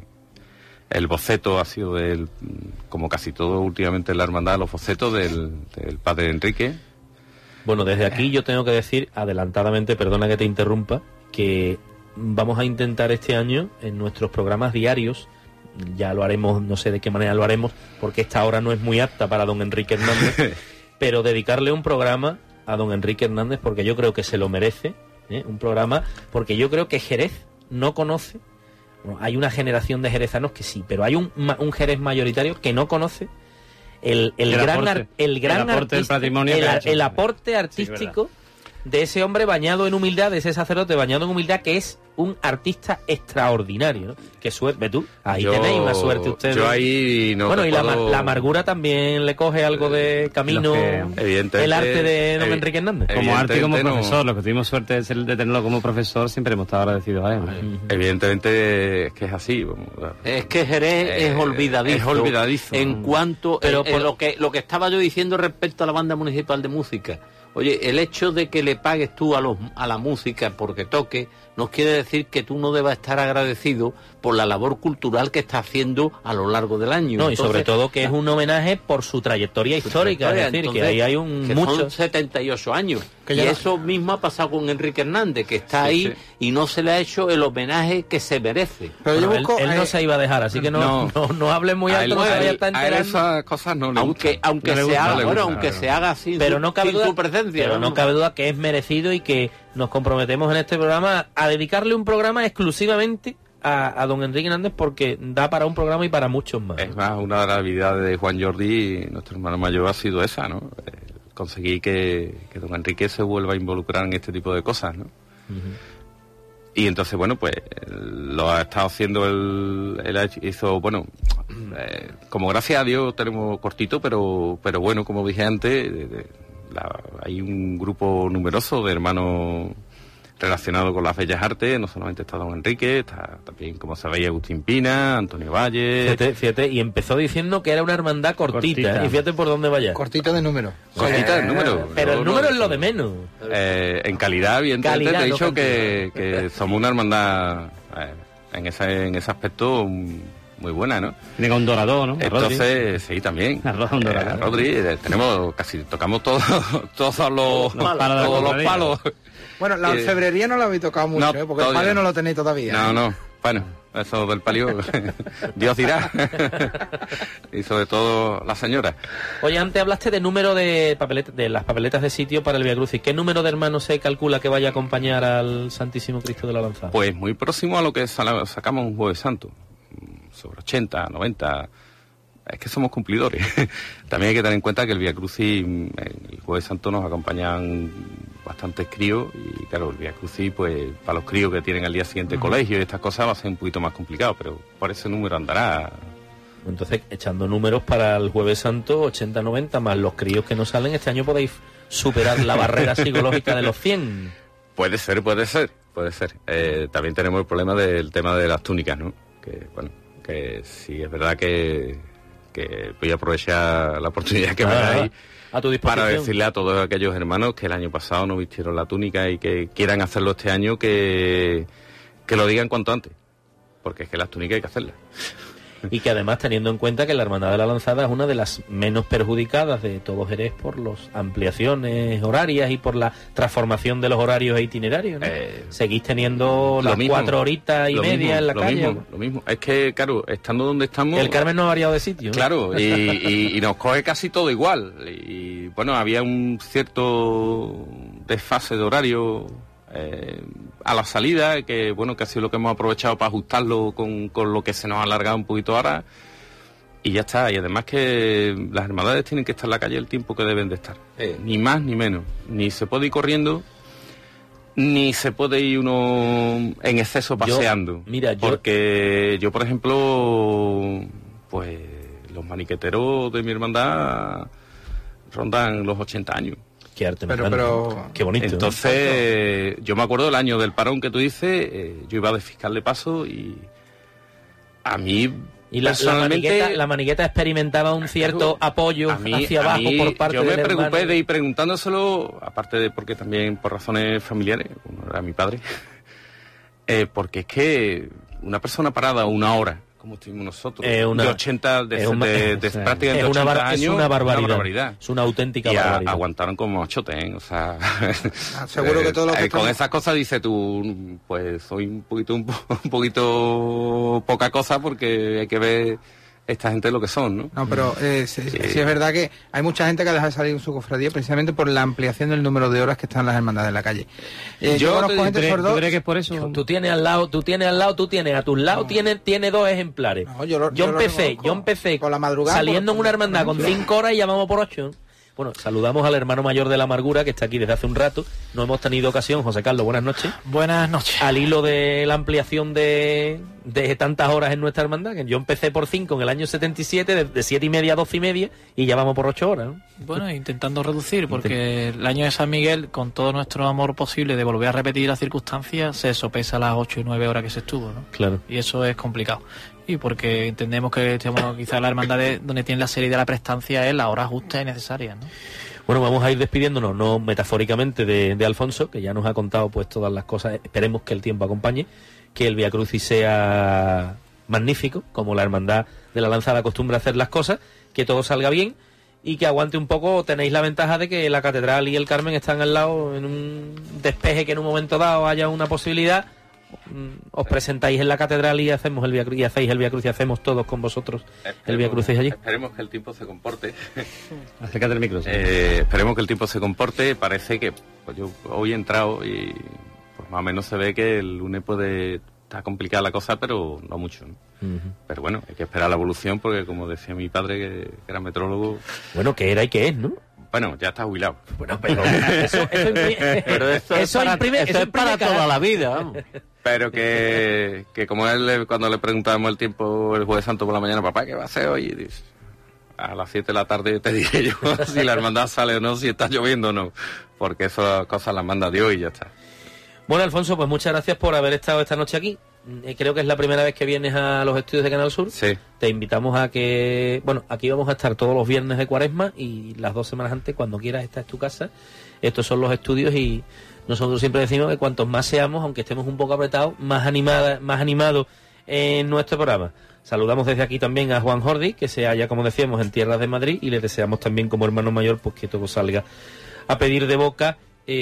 el boceto ha sido del, como casi todo últimamente en la hermandad, los bocetos del, del padre Enrique. Bueno, desde aquí yo tengo que decir adelantadamente, perdona que te interrumpa, que vamos a intentar este año en nuestros programas diarios, ya lo haremos, no sé de qué manera lo haremos, porque esta hora no es muy apta para don Enrique Hernández, pero dedicarle un programa a don Enrique Hernández porque yo creo que se lo merece, ¿eh? Un programa, porque yo creo que Jerez no conoce, bueno, hay una generación de jerezanos que sí, pero hay un, un Jerez mayoritario que no conoce el, el, el gran, aporte, el gran el aporte, artista, del patrimonio el, hecho, el aporte artístico sí, de ese hombre bañado en humildad, de ese sacerdote bañado en humildad, que es un artista extraordinario, ¿no? Qué suerte, tú, ahí yo, tenéis una suerte ustedes. Yo ahí no Bueno, recuerdo... y la, la amargura también le coge algo de camino, que, el arte de don Enrique Hernández. Como arte y como no, profesor, los que tuvimos suerte de, ser, de tenerlo como profesor, siempre hemos estado agradecidos a él. ¿no? Evidentemente es que es así. Vamos, es que Jerez eh, es olvidadizo. Es olvidadizo. En cuanto pero eh, por... eh, lo que lo que estaba yo diciendo respecto a la banda municipal de música. Oye, el hecho de que le pagues tú a los a la música porque toque, no quiere decir que tú no debas estar agradecido por la labor cultural que está haciendo a lo largo del año. No, entonces, y sobre todo que es un homenaje por su trayectoria histórica, trayectoria, es decir, entonces, que ahí hay un que mucho... son setenta y ocho años. Que y ya... eso mismo ha pasado con Enrique Hernández, que está sí, ahí sí. y no se le ha hecho el homenaje que se merece. Pero bueno, yo busco, él, él no se iba a dejar, así que no, no, no, no hable muy alto, no se vaya a estar enterando. A esas cosas no le aunque, gusta. aunque no se gusta, haga, no bueno, gusta, aunque pero... se haga sin, pero su, no cabe sin duda, su presencia. Pero no, no cabe duda que es merecido y que nos comprometemos en este programa a dedicarle un programa exclusivamente a, a don Enrique Hernández, porque da para un programa y para muchos más. Es más, una de las habilidades de Juan Jordi, nuestro hermano mayor, ha sido esa, ¿no? Eh, conseguir que, que don Enrique se vuelva a involucrar en este tipo de cosas, ¿no? Uh-huh. Y entonces, bueno, pues lo ha estado haciendo, él, él hizo, bueno, eh, como gracias a Dios tenemos cortito, pero pero bueno, como dije antes, de, de, la, hay un grupo numeroso de hermanos relacionado con las bellas artes, no solamente está don Enrique, está también, como sabéis, Agustín Pina, Antonio Valle... Fíjate, fíjate, y empezó diciendo que era una hermandad cortita, cortita. Y fíjate por dónde vaya. Cortito de número. Cortita de número. Pero no, el número no, es lo de menos. Eh, en calidad, evidentemente, calidad, te he no dicho que, que somos una hermandad eh, en, ese, en ese aspecto muy buena, ¿no? Tiene un dorador, ¿no? Entonces, sí, también. A Rodri, eh, a Rodri eh, tenemos, casi tocamos todos, todos los, los palos. Todos los palos. Bueno, la orfebrería no la habéis tocado mucho, no, ¿eh? Porque el palio no lo tenéis todavía. No, no, bueno, eso del palio, Dios dirá. Y sobre todo la señora. Oye, antes hablaste de número de papeletas, de las papeletas de sitio para el Vía Crucis. ¿Qué número de hermanos se calcula que vaya a acompañar al Santísimo Cristo de la Lanzada? Pues muy próximo a lo que sacamos un Jueves Santo, sobre ochenta, noventa... Es que somos cumplidores. También hay que tener en cuenta que el Vía Crucis, el Jueves Santo nos acompañan bastantes críos y claro, el Vía Crucis, pues para los críos que tienen al día siguiente uh-huh. colegio y estas cosas va a ser un poquito más complicado, pero por ese número andará. Entonces, echando números para el Jueves Santo, ochenta, noventa, más los críos que no salen, este año podéis superar la barrera psicológica de los cien. Puede ser, puede ser, puede ser. Eh, también tenemos el problema del tema de las túnicas, ¿no? Que, bueno, que sí es verdad que que voy a aprovechar la oportunidad que ah, me dais a tu para decirle a todos aquellos hermanos que el año pasado no vistieron la túnica y que quieran hacerlo este año, que, que lo digan cuanto antes, porque es que las túnicas hay que hacerlas. Y que además, teniendo en cuenta que la Hermandad de la Lanzada es una de las menos perjudicadas de todo Jerez por las ampliaciones horarias y por la transformación de los horarios e itinerarios, ¿no? eh, seguís teniendo las mismo, cuatro horitas y media mismo, en la lo calle. Mismo, lo mismo, es que, claro, estando donde estamos... El Carmen no ha variado de sitio, ¿no? Claro, y, y, y nos coge casi todo igual. Y bueno, había un cierto desfase de horario... Eh, a la salida, que bueno, que ha sido lo que hemos aprovechado para ajustarlo con, con lo que se nos ha alargado un poquito ahora, y ya está. Y además que las hermandades tienen que estar en la calle el tiempo que deben de estar, eh. ni más ni menos, ni se puede ir corriendo ni se puede ir uno en exceso paseando. Yo, mira, yo... Porque yo, por ejemplo, pues los maniqueteros de mi hermandad rondan los ochenta años. Qué arte, pero, me pero... Qué bonito. Entonces, ¿eh? Yo me acuerdo del año del parón que tú dices, eh, yo iba de fiscal de paso y a mí... Y la, personalmente, la, maniqueta, la maniqueta experimentaba un cierto claro, apoyo mí, hacia abajo mí, por parte yo me del preocupé hermano. de ir preguntándoselo, aparte de porque también por razones familiares, uno era mi padre, eh, porque es que una persona parada una hora, como estuvimos nosotros, eh, una, de ochenta, de, es una, de, de, o sea, prácticamente es una, ochenta bar, años, es una barbaridad, una barbaridad. Es una auténtica y a, barbaridad. aguantaron como machote, ¿eh? O sea... Ah, seguro que todo lo que... eh, con esas cosas dices tú, pues soy un poquito, un, un poquito poca cosa porque hay que ver... esta gente lo que son, ¿no? No, pero eh, sí, sí es verdad que hay mucha gente que ha dejado de salir en su cofradía precisamente por la ampliación del número de horas que están las hermandades en la calle. Eh, yo, yo conozco gente ¿tú, sordo... ¿Tú crees que es por eso? Tú tienes al lado, tú tienes al lado, tú tienes a tus lados, no. tiene, tiene dos ejemplares. No, yo, lo, yo, yo empecé, yo empecé por la madrugada, saliendo por, en una hermandad con cinco horas y ya vamos por ocho. Bueno, saludamos al hermano mayor de la amargura que está aquí desde hace un rato. No hemos tenido ocasión, José Carlos, buenas noches. Buenas noches. Al hilo de la ampliación de, de tantas horas en nuestra hermandad, que yo empecé por cinco en el año setenta y siete, de, de siete y media a doce y media, y ya vamos por ocho horas, ¿no? Bueno, intentando reducir, porque el año de San Miguel, con todo nuestro amor posible de volver a repetir las circunstancias, se sopesa las ocho y nueve horas que se estuvo, ¿no? Claro. Y eso es complicado. Y porque entendemos que estamos, quizás la hermandad de, donde tiene la serie de la prestancia es la hora justa y necesaria, ¿no? Bueno, vamos a ir despidiéndonos, no metafóricamente, de, de Alfonso, que ya nos ha contado pues todas las cosas. Esperemos que el tiempo acompañe, que el Vía Crucis sea magnífico, como la hermandad de la Lanzada acostumbra a hacer las cosas, que todo salga bien y que aguante un poco. Tenéis la ventaja de que la Catedral y el Carmen están al lado, en un despeje que en un momento dado haya una posibilidad. Os presentáis en la catedral y hacemos el Vía Crucis, y hacéis el Vía Crucis, y hacemos todos con vosotros esperemos, el Vía Crucis allí. Esperemos que el tiempo se comporte. Acércate el micro. Sí. Eh, esperemos que el tiempo se comporte. Parece que pues yo hoy he entrado y pues más o menos se ve que el lunes puede estar complicada la cosa, pero no mucho, ¿no? Uh-huh. Pero bueno, hay que esperar la evolución porque, como decía mi padre, que, que era metrólogo... Bueno, que era y que es, ¿no? Bueno, ya está jubilado. Bueno, pero eso, eso imprime, pero eso, eso es para, imprime, eso eso es para toda la vida, vamos. Pero que, que como él, cuando le preguntábamos el tiempo el Jueves Santo por la mañana, papá, ¿qué va a hacer hoy? Y dice, a las siete de la tarde te diré yo si la hermandad sale o no, si está lloviendo o no, porque esas cosas las manda Dios y ya está. Bueno, Alfonso, pues muchas gracias por haber estado esta noche aquí. Creo que es la primera vez que vienes a los estudios de Canal Sur. Sí. Te invitamos a que... Bueno, aquí vamos a estar todos los viernes de Cuaresma y las dos semanas antes, cuando quieras, esta es tu casa. Estos son los estudios y nosotros siempre decimos que cuantos más seamos, aunque estemos un poco apretados, más animada, más animados en nuestro programa. Saludamos desde aquí también a Juan Jordi, que se halla, como decíamos, en tierras de Madrid, y le deseamos también como hermano mayor pues que todo salga a pedir de boca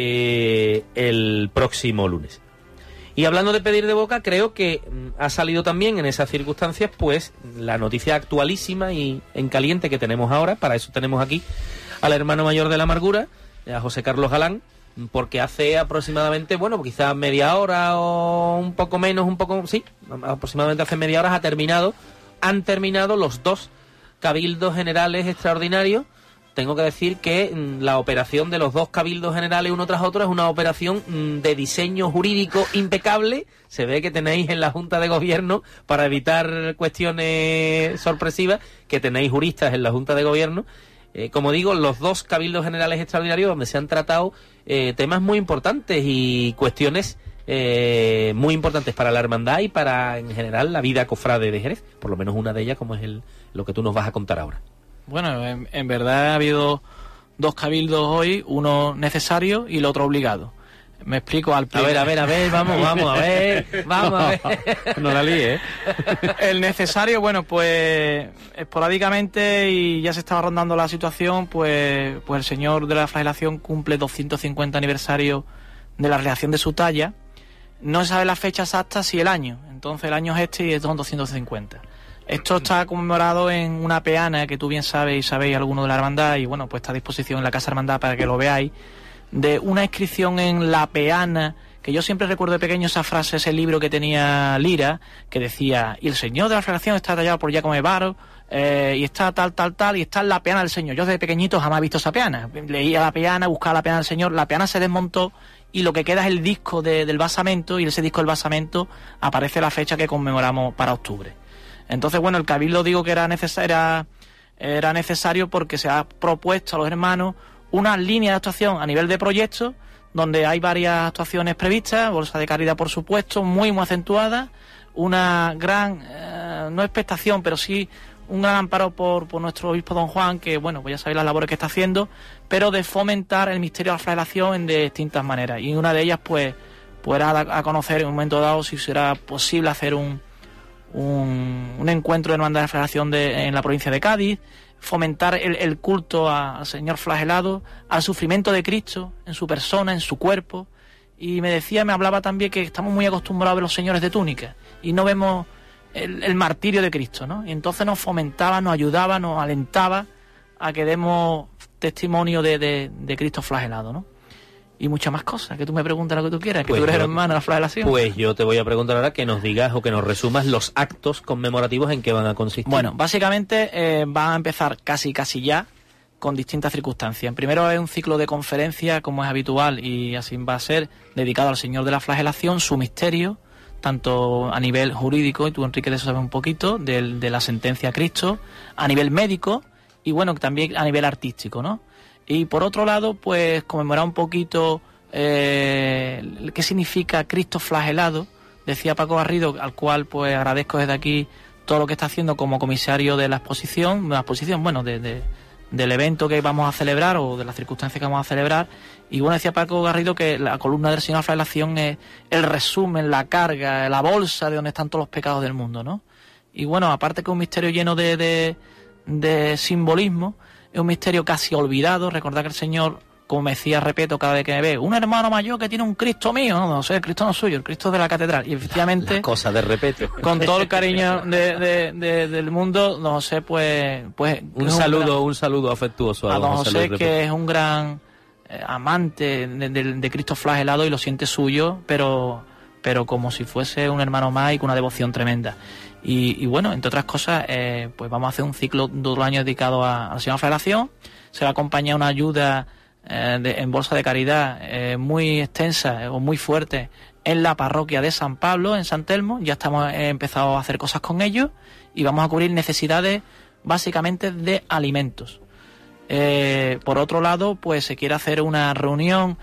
eh, el próximo lunes. Y hablando de pedir de boca, creo que ha salido también en esas circunstancias pues la noticia actualísima y en caliente que tenemos ahora. Para eso tenemos aquí al hermano mayor de la amargura, a José Carlos Galán, porque hace aproximadamente, bueno, quizás media hora o un poco menos, un poco, sí, aproximadamente hace media hora ha terminado, han terminado los dos cabildos generales extraordinarios. Tengo que decir que mm, la operación de los dos cabildos generales uno tras otro es una operación mm, de diseño jurídico impecable. Se ve que tenéis en la Junta de Gobierno, para evitar cuestiones sorpresivas, que tenéis juristas en la Junta de Gobierno. Eh, como digo, los dos cabildos generales extraordinarios donde se han tratado eh, temas muy importantes y cuestiones eh, muy importantes para la hermandad y para, en general, la vida cofrade de Jerez. Por lo menos una de ellas, como es el, lo que tú nos vas a contar ahora. Bueno, en, en verdad ha habido dos cabildos hoy, uno necesario y el otro obligado. Me explico al primer... A ver, a ver, a ver, vamos, vamos, a ver, vamos, a ver. No la líe, ¿eh? El necesario, bueno, pues esporádicamente, y ya se estaba rondando la situación, pues, pues el señor de la flagelación cumple doscientos cincuenta aniversario de la realización de su talla. No se sabe la fecha exacta, si el año. Entonces el año es este y son doscientos cincuenta. Esto está conmemorado en una peana que tú bien sabes y sabéis alguno de la hermandad, y bueno, pues está a disposición en la Casa Hermandad para que lo veáis, de una inscripción en la peana, que yo siempre recuerdo de pequeño esa frase, ese libro que tenía Lira, que decía, y el señor de la flagelación está tallado por Giacomo Varo, eh, y está tal, tal, tal, y está en la peana del señor. Yo desde pequeñito jamás he visto esa peana. Leía la peana, buscaba la peana del señor, la peana se desmontó y lo que queda es el disco de, del basamento, y ese disco del basamento aparece la fecha que conmemoramos para octubre. Entonces, bueno, el Cabildo digo que era, neces era, era necesario porque se ha propuesto a los hermanos una línea de actuación a nivel de proyectos, donde hay varias actuaciones previstas, Bolsa de Caridad, por supuesto, muy, muy acentuada, una gran, eh, no expectación, pero sí un gran amparo por, por nuestro obispo don Juan, que, bueno, pues ya sabéis las labores que está haciendo, pero de fomentar el misterio de la flagelación en distintas maneras. Y una de ellas, pues, pues era a conocer en un momento dado si será posible hacer un, un, un encuentro de hermandad de flagelación de, en la provincia de Cádiz, fomentar el, el culto a, al Señor flagelado, al sufrimiento de Cristo en su persona, en su cuerpo. Y me decía, me hablaba también que estamos muy acostumbrados a ver los señores de túnica y no vemos el, el martirio de Cristo, ¿no? Y entonces nos fomentaba, nos ayudaba, nos alentaba a que demos testimonio de, de, de Cristo flagelado, ¿no? Y muchas más cosas, que tú me preguntas lo que tú quieras, que pues tú eres yo, hermano de la flagelación. Pues yo te voy a preguntar ahora que nos digas o que nos resumas los actos conmemorativos en que van a consistir. Bueno, básicamente eh, van a empezar casi casi ya, con distintas circunstancias. Primero es un ciclo de conferencias, como es habitual, y así va a ser, dedicado al Señor de la Flagelación, su misterio, tanto a nivel jurídico, y tú, Enrique, de eso sabes un poquito, de, de la sentencia a Cristo, a nivel médico, y bueno, también a nivel artístico, ¿no? Y por otro lado, pues conmemorar un poquito eh, qué significa Cristo flagelado. Decía Paco Garrido, al cual pues agradezco desde aquí todo lo que está haciendo como comisario de la exposición, de la exposición, bueno, de, de, del evento que vamos a celebrar o de las circunstancias que vamos a celebrar. Y bueno, decía Paco Garrido que la columna del Señor de la Flagelación es el resumen, la carga, la bolsa de donde están todos los pecados del mundo, ¿no? Y bueno, aparte que es un misterio lleno de, de, de simbolismo, es un misterio casi olvidado. Recordad que el Señor, como me decía, repito cada vez que me ve, un hermano mayor que tiene un Cristo mío, no, no sé, el Cristo no es suyo, el Cristo es de la catedral. Y efectivamente, las cosas de repeto, con todo el cariño de, de, de, del mundo, don José, pues, pues un saludo, un, gran, un saludo afectuoso a, a don José, José, que es un gran eh, amante de, de, de Cristo flagelado y lo siente suyo, pero, pero como si fuese un hermano más y con una devoción tremenda. Y, y bueno, entre otras cosas, eh, pues vamos a hacer un ciclo de dos años dedicado a, a la Señora Flagelación. Se va a acompañar una ayuda eh, de, en Bolsa de Caridad eh, muy extensa eh, o muy fuerte en la parroquia de San Pablo, en San Telmo. Ya estamos eh, empezado a hacer cosas con ellos y vamos a cubrir necesidades básicamente de alimentos. Eh, por otro lado, pues se quiere hacer una reunión,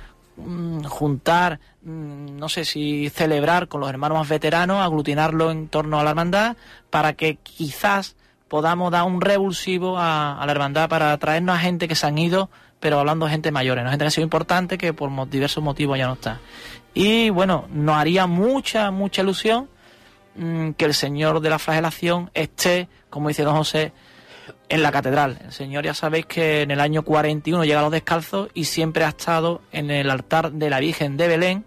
juntar, no sé si celebrar con los hermanos más veteranos, aglutinarlo en torno a la hermandad, para que quizás podamos dar un revulsivo a, a la hermandad, para traernos a gente que se han ido, pero hablando de gente mayores, ¿no? Gente que ha sido importante, que por diversos motivos ya no está. Y bueno, nos haría mucha, mucha ilusión mmm, que el Señor de la Flagelación esté, como dice don José, en la catedral. El Señor, ya sabéis que en el año cuarenta y uno llega a los Descalzos y siempre ha estado en el altar de la Virgen de Belén,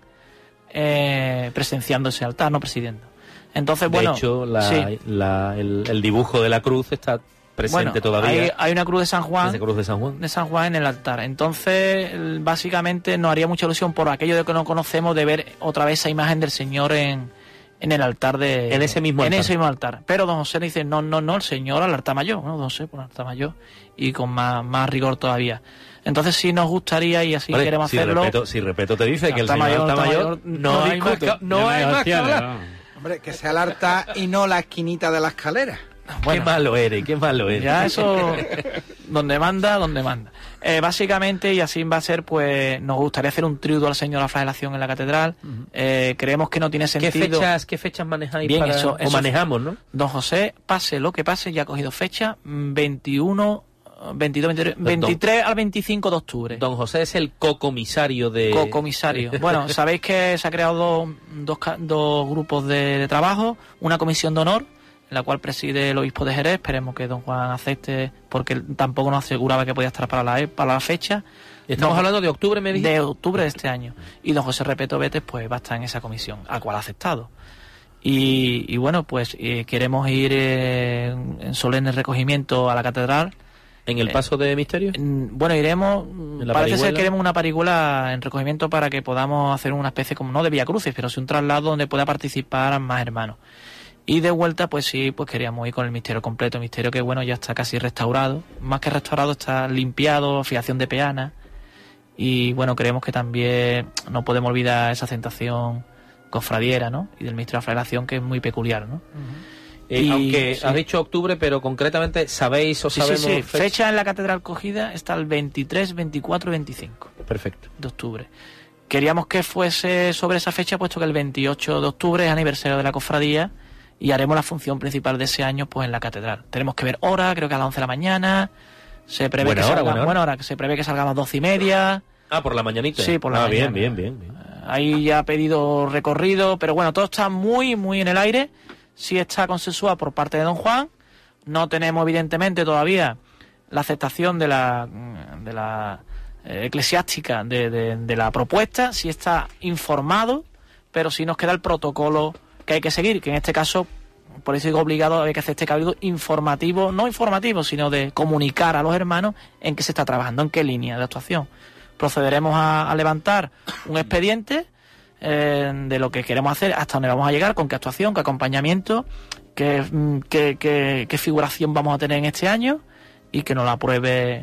eh, presenciando ese altar, no presidiendo. Entonces, bueno, de hecho, la, sí. la, el, el dibujo de la cruz está presente bueno, todavía. Hay, hay una cruz de San Juan, de cruz de San Juan, de San Juan en el altar. Entonces, básicamente, nos haría mucha ilusión, por aquello de que no conocemos, de ver otra vez esa imagen del Señor en en el altar de... En ese mismo en altar. ese mismo altar. Pero don José le dice, no, no, no, el Señor al altar mayor, ¿no? Don José por el altar mayor, y con más, más rigor todavía. Entonces sí nos gustaría, y así vale, queremos si hacerlo... Repeto, si Repeto te dice que el Señor mayor, altar mayor, mayor no, no hay hay más, más, no hay más que hablar. No. Hombre, que sea el altar y no la esquinita de la escalera. Bueno, qué malo eres, qué malo eres. Ya eso, donde manda, donde manda. Eh, básicamente, y así va a ser, pues nos gustaría hacer un tributo al Señor de la Flagelación en la catedral. Uh-huh. eh, creemos que no tiene sentido. ¿Qué fechas, qué fechas manejáis? Bien, para, eso, o eso, manejamos, ¿no? Don José, pase lo que pase, ya ha cogido fecha, veintiuno, veintidós, veintitrés, veintitrés al veinticinco de octubre. Don José es el cocomisario de... Cocomisario. Bueno, sabéis que se ha creado dos, dos, dos grupos de, de trabajo, una comisión de honor, en la cual preside el obispo de Jerez. Esperemos que don Juan acepte, porque él tampoco nos aseguraba que podía estar para la, para la fecha. Estamos don, hablando de octubre, me dijiste. De octubre de este año. Y don José Repeto Betes, pues va a estar en esa comisión, al cual ha aceptado. Y, y bueno, pues eh, queremos ir eh, en solemne recogimiento a la catedral. ¿En el paso de misterio? Eh, bueno, iremos, parece parihuela? ser que queremos una parihuela en recogimiento para que podamos hacer una especie como, no de Vía Crucis, pero sí un traslado donde pueda participar más hermanos. Y de vuelta, pues sí, pues queríamos ir con el misterio completo, misterio que bueno, ya está casi restaurado, más que restaurado, está limpiado, fijación de peana, y bueno, creemos que también no podemos olvidar esa acentuación cofradiera, ¿no? Y del Ministerio de la Flagelación, que es muy peculiar, ¿no? Uh-huh. Eh, y, aunque sí. has dicho octubre, pero concretamente sabéis o sí, sabemos sí, sí. fecha? fecha en la Catedral Cogida está el veintitrés, veinticuatro y veinticinco Perfecto. de octubre. Queríamos que fuese sobre esa fecha, puesto que el veintiocho de octubre es aniversario de la cofradía y haremos la función principal de ese año pues en la catedral. Tenemos que ver hora, creo que a las once de la mañana. Se prevé buena que hora, salga, buena hora. buena hora, que se prevé que salga a las doce y media. Ah, por la mañanita. Sí, por la ah, mañana. bien, bien, bien, bien. Ahí ya ha pedido recorrido, pero bueno, todo está muy, muy en el aire. Sí está consensuado por parte de don Juan. No tenemos, evidentemente, todavía la aceptación de la, de la eh, eclesiástica de, de, de la propuesta. Sí está informado, pero sí nos queda el protocolo que hay que seguir, que en este caso, por eso digo obligado, hay que hacer este cabildo informativo, no informativo, sino de comunicar a los hermanos en qué se está trabajando, en qué línea de actuación. Procederemos a, a levantar un expediente eh, de lo que queremos hacer, hasta dónde vamos a llegar, con qué actuación, qué acompañamiento, qué, qué, qué, qué figuración vamos a tener en este año y que nos la apruebe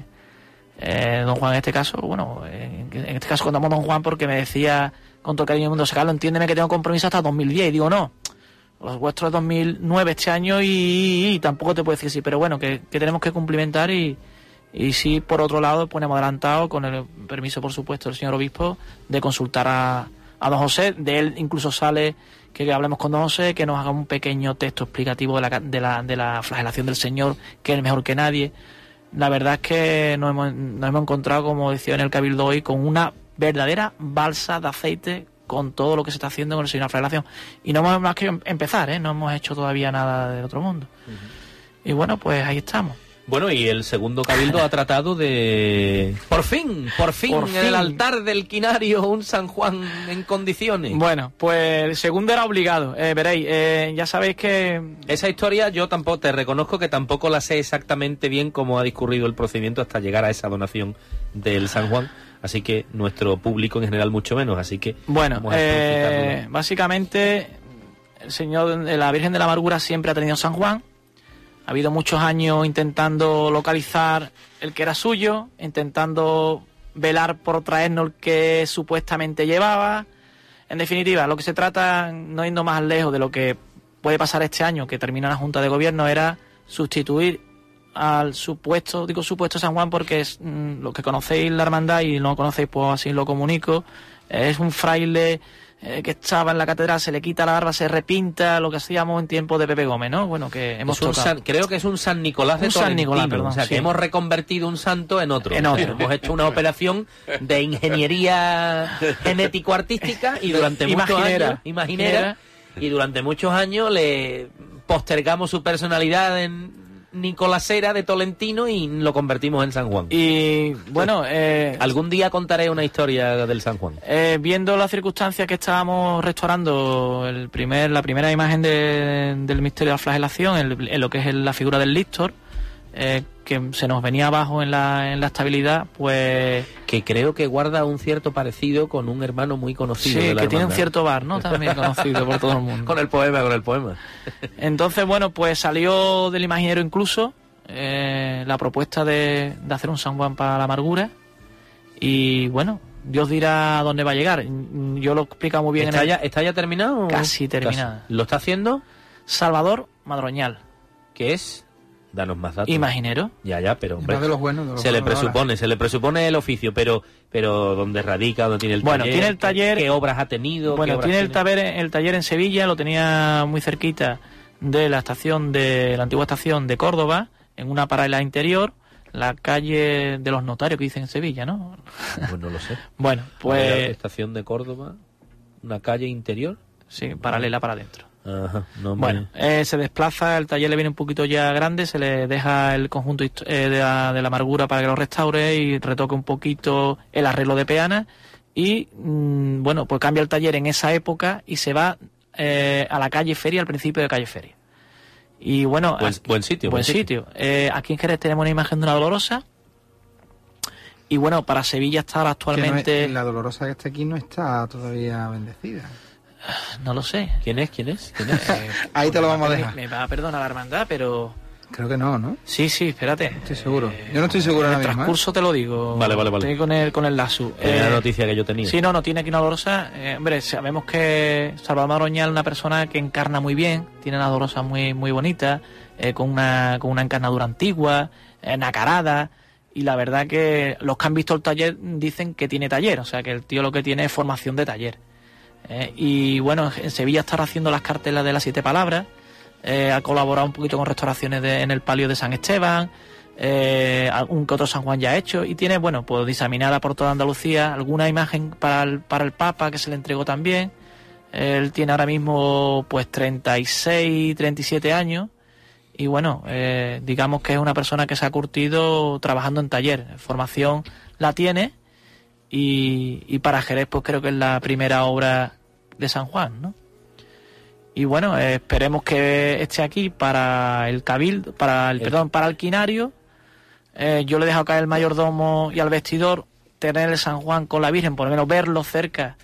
eh, don Juan en este caso. Bueno, en, en este caso contamos don Juan porque me decía con todo el cariño del mundo, Carlos, entiéndeme que tengo compromiso hasta dos mil diez. Y digo, no, los vuestros dos mil nueve este año y, y, y tampoco te puedo decir sí, pero bueno, que, que tenemos que cumplimentar y... Y sí, por otro lado, ponemos adelantado, con el permiso, por supuesto, del señor obispo, de consultar a, a don José. De él incluso sale que hablemos con don José, que nos haga un pequeño texto explicativo de la, de la, de la flagelación del Señor, que es mejor que nadie. La verdad es que nos hemos, nos hemos encontrado, como decía en el Cabildo hoy, con una verdadera balsa de aceite con todo lo que se está haciendo con el Señor de la flagelación. Y no hemos más que empezar, ¿eh? No hemos hecho todavía nada del otro mundo. Uh-huh. Y bueno, pues ahí estamos. Bueno, y el segundo cabildo ha tratado de... Por fin, por fin, por en fin. el altar del Quinario, un San Juan en condiciones. Bueno, pues el segundo era obligado. Eh, veréis, eh, ya sabéis que... Esa historia yo tampoco, te reconozco que tampoco la sé exactamente bien cómo ha discurrido el procedimiento hasta llegar a esa donación del San Juan. Así que nuestro público en general mucho menos, así que... Bueno, vamos a eh, básicamente el Señor, la Virgen de la Amargura siempre ha tenido San Juan. Ha habido muchos años intentando localizar el que era suyo, intentando velar por traernos el que supuestamente llevaba. En definitiva, lo que se trata, no yendo más lejos de lo que puede pasar este año, que termina la Junta de Gobierno, era sustituir al supuesto, digo supuesto San Juan porque es mmm, lo que conocéis la hermandad y no lo conocéis, pues así lo comunico. Es un fraile eh, que estaba en la catedral, se le quita la barba, se repinta, lo que hacíamos en tiempo de Pepe Gómez, ¿no? Bueno, que hemos es un tocado. San, creo que es un San Nicolás de Un San Tolentino, Nicolás, perdón, o sea, sí. que hemos reconvertido un santo en otro. En otro. Hemos hecho una operación de ingeniería genético-artística y durante muchos Imaginera. años, imaginera, y durante muchos años le postergamos su personalidad en Nicolasera de Tolentino y lo convertimos en San Juan. Y bueno, eh, algún día contaré una historia del San Juan. Eh, viendo las circunstancias que estábamos restaurando el primer, la primera imagen de, del misterio de la flagelación, en, en lo que es la figura del Líctor, eh, que se nos venía abajo en la, en la estabilidad, pues... Que creo que guarda un cierto parecido con un hermano muy conocido. Sí, de la que tiene un hermandad. cierto bar, ¿no? También conocido por todo el mundo. Con el poema, con el poema. Entonces, bueno, pues salió del imaginero incluso eh, la propuesta de, de hacer un San Juan para la amargura. Y bueno, Dios dirá a dónde va a llegar. Yo lo he explicado muy bien. ¿Está, en el... ya, ¿Está ya terminado? Casi terminada. Casi. ¿Lo está haciendo? Salvador Madroñal. ¿Qué es? Danos más datos. Imaginero. Ya, ya, pero hombre, de los buenos, de los se le buenos presupone, ahora. se le presupone el oficio, pero pero dónde radica, dónde tiene el bueno, taller, tiene el taller, qué, qué obras ha tenido, bueno, qué obras tiene el tiene? taller, el taller en Sevilla, lo tenía muy cerquita de la estación de la antigua estación de Córdoba, en una paralela interior, la calle de los notarios que dicen en Sevilla, ¿no? Pues no lo sé. Bueno, pues La estación de Córdoba, una calle interior. Sí, paralela para adentro. Ajá, no me... Bueno, eh, se desplaza, el taller le viene un poquito ya grande, se le deja el conjunto hist- eh, de, la, de la amargura para que lo restaure y retoque un poquito el arreglo de peana y, mmm, bueno, pues cambia el taller en esa época y se va eh, a la calle Feria, al principio de calle Feria. Y bueno, Buen, aquí- buen sitio. buen sitio. Eh, aquí en Jerez tenemos una imagen de una dolorosa y bueno, para Sevilla está Que no actualmente, es- la dolorosa que está aquí no está todavía bendecida. no lo sé. ¿Quién es? ¿Quién es? ¿Quién es? Ahí te lo vamos a Me- dejar. Me va a perdonar la hermandad, pero... Creo que no, ¿no? Sí, sí, espérate. Estoy seguro. Yo no estoy seguro En ahora el mismo, ¿eh? transcurso te lo digo. Vale, vale, vale. Estoy con el, con el lazo. Es la noticia que yo tenía. Sí, no, no tiene aquí una dolorosa. Eh, hombre, sabemos que Salvador Madroñal es una persona que encarna muy bien, tiene una dolorosa muy muy bonita, eh, con una con una encarnadura antigua, eh, nacarada, y la verdad que los que han visto el taller dicen que tiene taller, o sea que el tío lo que tiene es formación de taller. Eh, y bueno, en Sevilla está haciendo las cartelas de las siete palabras. Eh, ha colaborado un poquito con restauraciones de, en el palio de San Esteban, eh, un que otro San Juan ya ha hecho, y tiene, bueno, pues diseminada por toda Andalucía alguna imagen para el, para el Papa que se le entregó también. Él tiene ahora mismo pues treinta y seis, treinta y siete años, y bueno, eh, digamos que es una persona que se ha curtido trabajando en taller. Formación la tiene, y, y para Jerez pues creo que es la primera obra de San Juan, ¿no? Y bueno, eh, esperemos que esté aquí para el cabildo, para el, el... perdón, para el quinario. Eh, yo le he dejado caer el mayordomo y al vestidor, tener el San Juan con la Virgen, por lo menos verlo cerca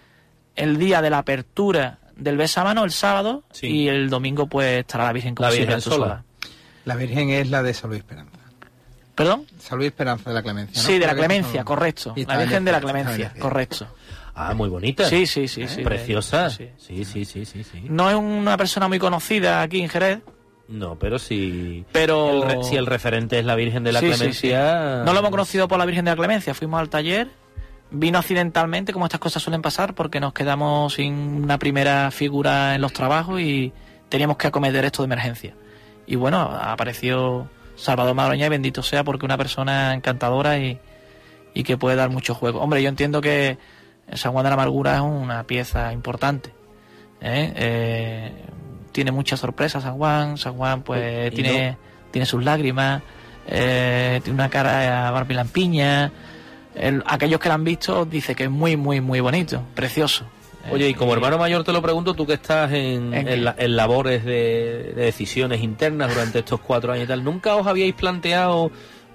el día de la apertura del besamano, el sábado, sí. Y el domingo pues estará la Virgen con la Virgen sola. sola. La Virgen es la de San Luis Esperanza. ¿Perdón? San Luis Esperanza de la Clemencia, ¿no? Sí, de la Porque Clemencia, son... correcto. La Virgen de la Clemencia, correcto. Ah, muy bonita. Sí, sí, sí, sí. Preciosa. Sí. Sí, sí, sí, sí, sí. No es una persona muy conocida aquí en Jerez. No, pero sí. Pero el re, si el referente es la Virgen de la sí, Clemencia. Sí, sí. No lo hemos conocido por la Virgen de la Clemencia. Fuimos al taller. Vino accidentalmente, como estas cosas suelen pasar, porque nos quedamos sin una primera figura en los trabajos y teníamos que acometer esto de emergencia. Y bueno, apareció Salvador Madroñal, y bendito sea, porque una persona encantadora y, y que puede dar mucho juego. Hombre, yo entiendo que San Juan de la Amargura es una pieza importante. ¿eh? Eh, tiene muchas sorpresas San Juan. San Juan pues tiene, no? tiene sus lágrimas, eh, tiene una cara barbilampiña. El, aquellos que la han visto dice que es muy, muy, muy bonito, precioso. Oye, y como hermano mayor te lo pregunto, tú que estás en, ¿En, en, la, en labores de, de decisiones internas durante estos cuatro años y tal, ¿nunca os habíais planteado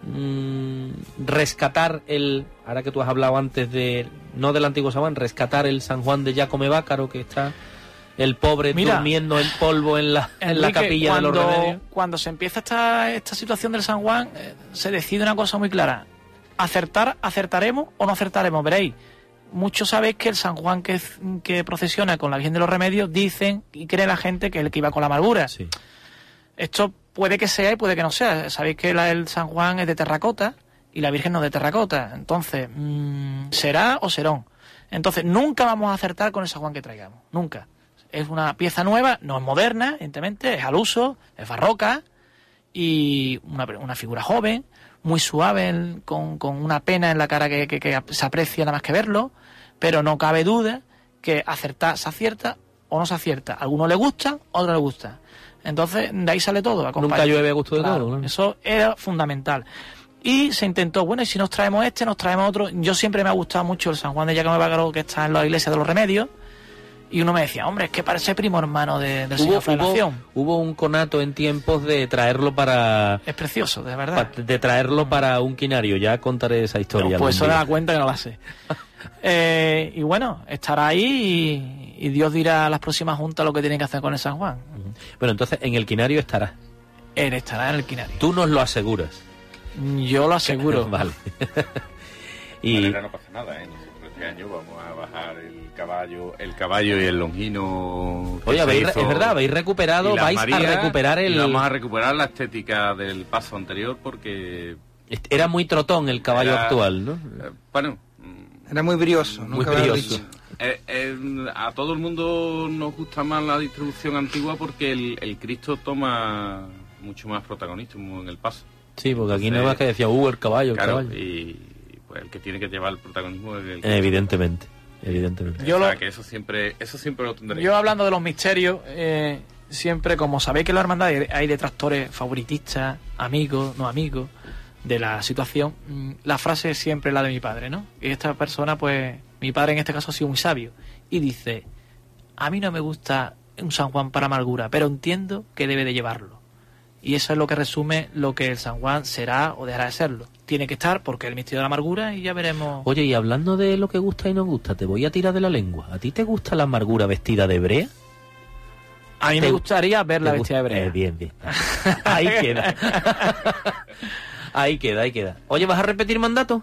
mmm, rescatar el, ahora que tú has hablado antes de, no del antiguo San Juan, rescatar el San Juan de Jacome Bácaro, que está el pobre Mira, durmiendo en polvo en la, en Enrique, la capilla cuando, de los Remedios? Cuando se empieza esta, esta situación del San Juan, eh, se decide una cosa muy clara: acertar, acertaremos o no acertaremos. Veréis, muchos sabéis que el San Juan que, que procesiona con la Virgen de los Remedios, dicen y cree la gente que es el que iba con la amargura. Sí. Esto puede que sea y puede que no sea. Sabéis que la, el San Juan es de terracota y la Virgen no es de terracota. Entonces, mmm, ¿será o serón? Entonces, nunca vamos a acertar con el San Juan que traigamos. Nunca. Es una pieza nueva, no es moderna, evidentemente, es al uso, es barroca y una, una figura joven, muy suave, con, con una pena en la cara que, que, que se aprecia nada más que verlo, pero no cabe duda que acertar se acierta o no se acierta. A algunos le gusta, a otros le gusta. Entonces, de ahí sale todo. Nunca llueve a gusto de claro, todo, ¿no? Eso era fundamental. Y se intentó, bueno, y si nos traemos este, nos traemos otro. Yo siempre me ha gustado mucho el San Juan de Jacome Bácaro, que está en la iglesia de los Remedios. Y uno me decía, hombre, es que parece primo hermano de, del señor Flagelación. Hubo, hubo un conato en tiempos de traerlo para... Es precioso, de verdad. Pa, de traerlo mm. para un quinario, ya contaré esa historia. No, pues eso me da cuenta que no la sé. eh, y bueno, estará ahí y, y Dios dirá a las próximas juntas lo que tienen que hacer con el San Juan. Uh-huh. Bueno, entonces en el quinario estará. Él estará en el quinario. Tú nos lo aseguras. Yo lo aseguro. Vale. y manera, no pasa nada, ¿eh? Nosotros este año vamos a bajar el caballo, el caballo y el longino. Oye, habéis, es verdad, habéis recuperado, vais María, a recuperar el... Y vamos a recuperar la estética del paso anterior porque... Era muy trotón el caballo era, actual, ¿no? Eh, bueno... Era muy brioso, muy brioso. Eh, eh, a todo el mundo nos gusta más la distribución antigua porque el, el Cristo toma mucho más protagonismo en el paso. Sí, porque aquí Entonces, no es que decía, uh, el caballo, el claro, caballo. Y pues el que tiene que llevar el protagonismo es el Cristo. Evidentemente, evidentemente. Yo o sea, lo, que eso siempre, eso siempre lo tendré. Yo hablando de los misterios, eh, siempre, como sabéis que en la hermandad hay detractores favoritistas, amigos, no amigos, de la situación, la frase es siempre la de mi padre, ¿no? Y esta persona, pues, mi padre en este caso ha sido muy sabio, y dice, a mí no me gusta un San Juan para amargura, pero entiendo que debe de llevarlo. Y eso es lo que resume lo que el San Juan será o dejará de serlo. Tiene que estar porque es el misterio de la amargura y ya veremos. Oye, y hablando de lo que gusta y no gusta, te voy a tirar de la lengua. ¿A ti te gusta la amargura vestida de hebrea? A mí me gustaría verla vestida de hebrea. Eh, bien, bien. Ahí queda. Ahí queda, ahí queda. Oye, ¿vas a repetir mandato?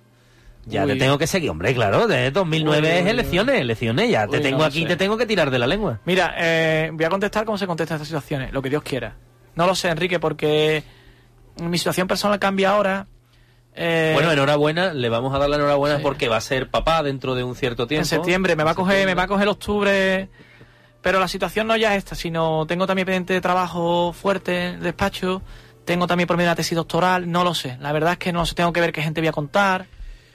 Ya Uy. te tengo que seguir, hombre, claro, de dos mil nueve Uy, es elecciones, elecciones, ya te Uy, tengo no aquí, sé. te tengo que tirar de la lengua. Mira, eh, voy a contestar cómo se contesta estas situaciones, lo que Dios quiera. No lo sé, Enrique, porque mi situación personal cambia ahora. Eh, Bueno, enhorabuena, le vamos a dar la enhorabuena sí. porque va a ser papá dentro de un cierto tiempo. en septiembre me va a coger, me va a coger octubre, pero la situación no ya es esta, sino tengo también pendiente de trabajo fuerte, en el despacho, tengo también por medio una tesis doctoral, no lo sé. La verdad es que no lo sé, tengo que ver qué gente voy a contar.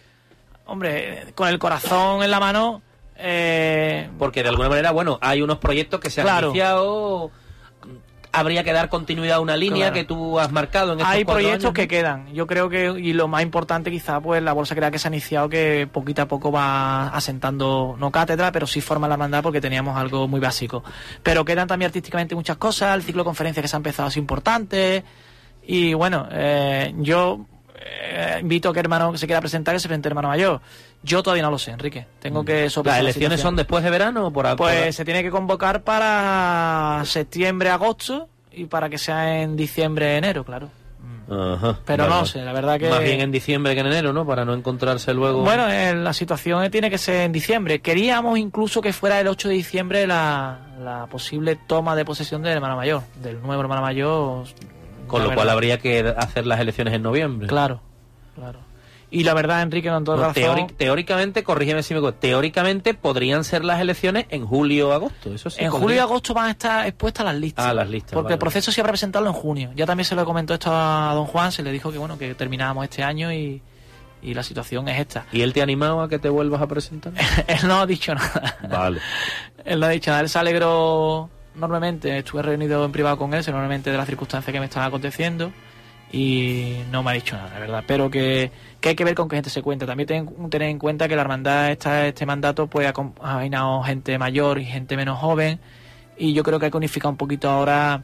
Hombre, con el corazón en la mano. Eh, Porque de alguna manera, bueno, hay unos proyectos que se han Claro. iniciado, habría que dar continuidad a una línea Claro. que tú has marcado en estos Hay cuatro proyectos años, que ¿no? quedan. Yo creo que, y lo más importante quizá, pues la bolsa creada que se ha iniciado, que poquito a poco va asentando, no cátedra, pero sí forma la hermandad porque teníamos algo muy básico. Pero quedan también artísticamente muchas cosas, el ciclo de conferencias que se ha empezado es importante. Y bueno, eh, yo eh, invito a que hermano que se quiera presentar, que se presente hermano mayor. Yo todavía no lo sé, Enrique. Tengo que ¿Las sopesar la elecciones situación. son después de verano o por por- Pues se tiene que convocar para septiembre, agosto y para que sea en diciembre, enero, claro. Ajá, Pero vale. no sé, la verdad que... Más bien en diciembre que en enero, ¿no? Para no encontrarse luego... Bueno, eh, la situación tiene que ser en diciembre. Queríamos incluso que fuera el ocho de diciembre la, la posible toma de posesión del hermano mayor, del nuevo hermano mayor. con la lo verdad. cual habría que hacer las elecciones en noviembre. Claro, claro. Y la verdad, Enrique, con toda No, razón... teóric- teóricamente, corrígeme si me equivoco, teóricamente podrían ser las elecciones en julio o agosto, eso sí. en podría. julio y agosto van a estar expuestas las listas. Ah, las listas, Porque vale. el proceso sí habrá presentarlo en junio. Ya también se lo comentó esto a don Juan, se le dijo que bueno, que terminábamos este año y, y la situación es esta. ¿Y él te ha animado a que te vuelvas a presentar? Él no ha dicho nada. Vale. Él no ha dicho nada. Él se alegró enormemente. Estuve reunido en privado con él, enormemente de las circunstancias que me estaban aconteciendo. Y no me ha dicho nada, la verdad. Pero que, que hay que ver con qué gente se cuenta. También ten, tener en cuenta que la hermandad, esta, este mandato, pues ha com- ha venido gente mayor y gente menos joven. Y yo creo que hay que unificar un poquito ahora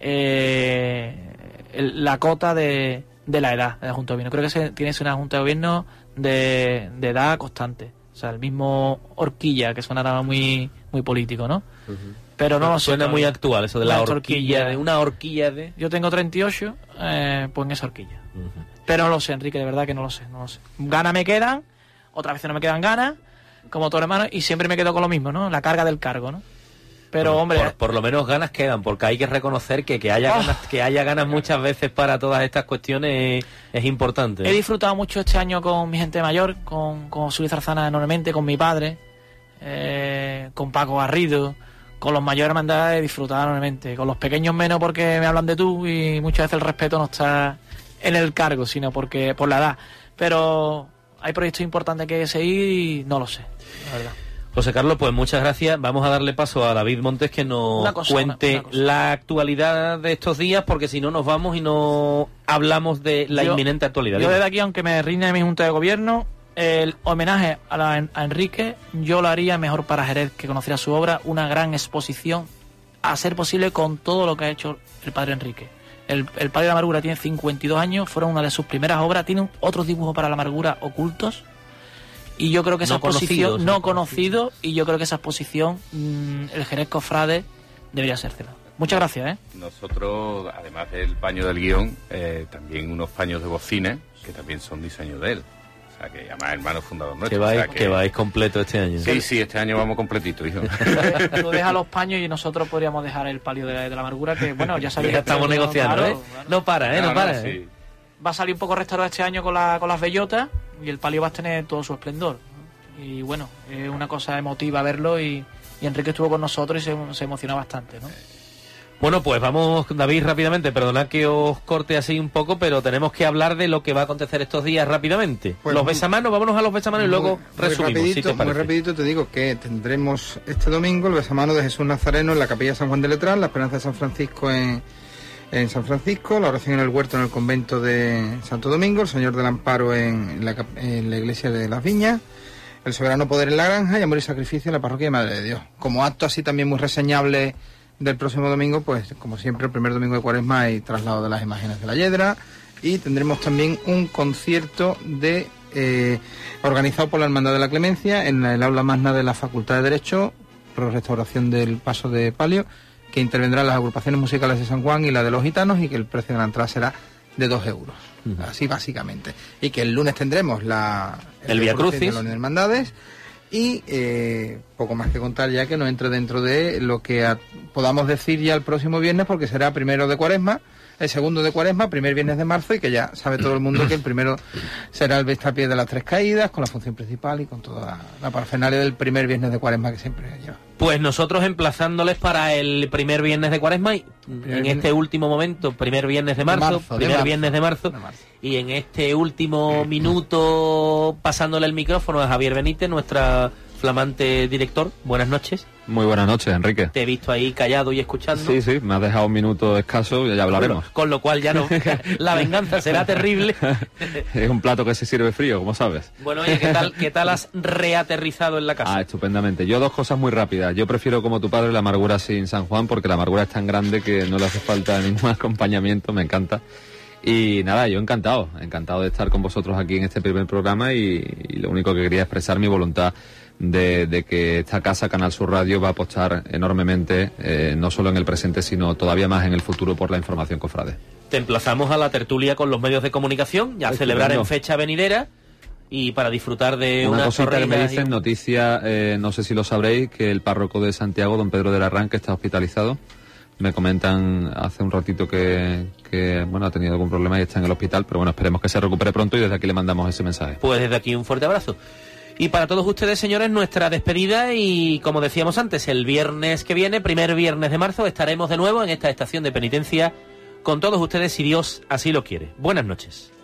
eh, el- la cota de, de la edad de la Junta de Gobierno. Creo que se, tiene que ser una Junta de Gobierno de, de edad constante. O sea, el mismo horquilla, que suena muy, muy político, ¿no? Pero no lo sé Suena muy todavía. actual eso de la Una horquilla, de una horquilla de... Yo tengo treinta y ocho, eh, pues en esa horquilla. Pero no lo sé, Enrique, de verdad que no lo sé, no lo sé. Ganas me quedan, otras veces no me quedan ganas, como todo hermano, y siempre me quedo con lo mismo, ¿no? La carga del cargo, ¿no? Pero, Bueno, hombre, por, por lo menos ganas quedan, porque hay que reconocer que que haya Oh. ganas, que haya ganas muchas veces para todas estas cuestiones es, es importante. he disfrutado mucho este año con mi gente mayor, con, con Suli Zarzana enormemente, con mi padre, eh, con Paco Garrido, con los mayores hermandades he disfrutado enormemente, con los pequeños menos porque me hablan de tú y muchas veces el respeto no está en el cargo, sino porque por la edad. Pero hay proyectos importantes que hay que seguir y no lo sé, la verdad. José Carlos, pues muchas gracias. Vamos a darle paso a David Montes que nos Una cosa, cuente una- una cosa. la actualidad de estos días, porque si no nos vamos y no hablamos de la Yo- inminente actualidad. Yo Dime. desde aquí, aunque me rinde mi junta de gobierno, el homenaje a, la- a Enrique, yo lo haría mejor para Jerez, que conociera su obra, una gran exposición, a ser posible con todo lo que ha hecho el padre Enrique. El, el padre de la amargura tiene cincuenta y dos años, fueron una de sus primeras obras, tiene otros dibujos para la amargura ocultos, y yo creo que esa No exposición, conocidos, no no conocido, y yo creo que esa exposición, mmm, el Jerez Cofrade debería hacérsela. Muchas gracias, ¿eh? Nosotros, además del paño del guión, eh, también unos paños de bocina, que también son diseño de él. O sea, que además hermano fundador nuestro. Que vais, o sea, que vais completo este año. Sí, sí, este año vamos completito, hijo. Tú dejas los paños y nosotros podríamos dejar el palio de la, de la amargura, que bueno, ya sabéis. Ya estamos que- negociando, claro, ¿eh? claro. No para, ¿eh? No, No, no, para. sí. ¿eh? Va a salir un poco restaurado este año con, la, con las bellotas y el palio va a tener todo su esplendor, ¿no? Y bueno, es una cosa emotiva verlo y, y Enrique estuvo con nosotros y se, se emocionó bastante, ¿no? Bueno, pues vamos, David, rápidamente. Perdonad que os corte así un poco, pero tenemos que hablar de lo que va a acontecer estos días rápidamente. Pues los muy- besamanos, vámonos a los besamanos y luego Muy resumimos, rapidito, si te muy parece. rapidito te digo que tendremos este domingo el besamano de Jesús Nazareno en la capilla San Juan de Letrán, la Esperanza de San Francisco en, en San Francisco, la oración en el huerto en el convento de Santo Domingo, el Señor del Amparo en la, cap- en la iglesia de las Viñas, el Soberano Poder en la Granja y Amor y Sacrificio en la parroquia de Madre de Dios. Como acto así también muy reseñable del próximo domingo, pues como siempre el primer domingo de Cuaresma hay traslado de las imágenes de la Yedra y tendremos también un concierto de eh, organizado por la Hermandad de la Clemencia en el aula magna de la Facultad de Derecho, por restauración del paso de palio, que intervendrán las agrupaciones musicales de San Juan y la de los gitanos, y que el precio de la entrada será de dos euros. Uh-huh. Así básicamente. Y que el lunes tendremos la el, el Vía Crucis de las hermandades. Y eh, poco más que contar ya, que no entre dentro de lo que a, podamos decir ya el próximo viernes, porque será primero de Cuaresma, el segundo de Cuaresma, primer viernes de marzo, y que ya sabe todo el mundo que el primero será el Vestapié de las Tres Caídas, con la función principal y con toda la, la parafernalia del primer viernes de Cuaresma que siempre lleva. Pues nosotros emplazándoles para el primer viernes de Cuaresma, y en este último momento, primer viernes de marzo, marzo primer de marzo, viernes de marzo, de marzo, y en este último minuto pasándole el micrófono a Javier Benítez, nuestra flamante director. Buenas noches. Muy buenas noches, Enrique. Te he visto ahí callado y escuchando. Sí, sí, me has dejado un minuto escaso y ya hablaremos. Con lo cual ya no, la venganza será terrible. Es un plato que se sirve frío, como sabes. Bueno, oye, ¿qué tal, qué tal has reaterrizado en la casa? Ah, estupendamente. Yo dos cosas muy rápidas. Yo prefiero, como tu padre, la amargura sin San Juan, porque la amargura es tan grande que no le hace falta ningún acompañamiento, me encanta. Y nada, yo encantado, encantado de estar con vosotros aquí en este primer programa, y, y lo único que quería es expresar mi voluntad de, de que esta casa, Canal Sur Radio, va a apostar enormemente, eh, no solo en el presente, sino todavía más en el futuro, por la información cofrade. Te emplazamos a la tertulia con los medios de comunicación, ya a celebrar en fecha venidera, y para disfrutar de una unas cosita que me dicen, y... noticia, eh, no sé si lo sabréis, que el párroco de Santiago, don Pedro del Arranque, está hospitalizado. Me comentan hace un ratito que, que bueno, ha tenido algún problema y está en el hospital, pero bueno, esperemos que se recupere pronto, y desde aquí le mandamos ese mensaje. Pues desde aquí un fuerte abrazo. Y para todos ustedes, señores, nuestra despedida, y como decíamos antes, el viernes que viene, primer viernes de marzo, estaremos de nuevo en esta estación de penitencia con todos ustedes, si Dios así lo quiere. Buenas noches.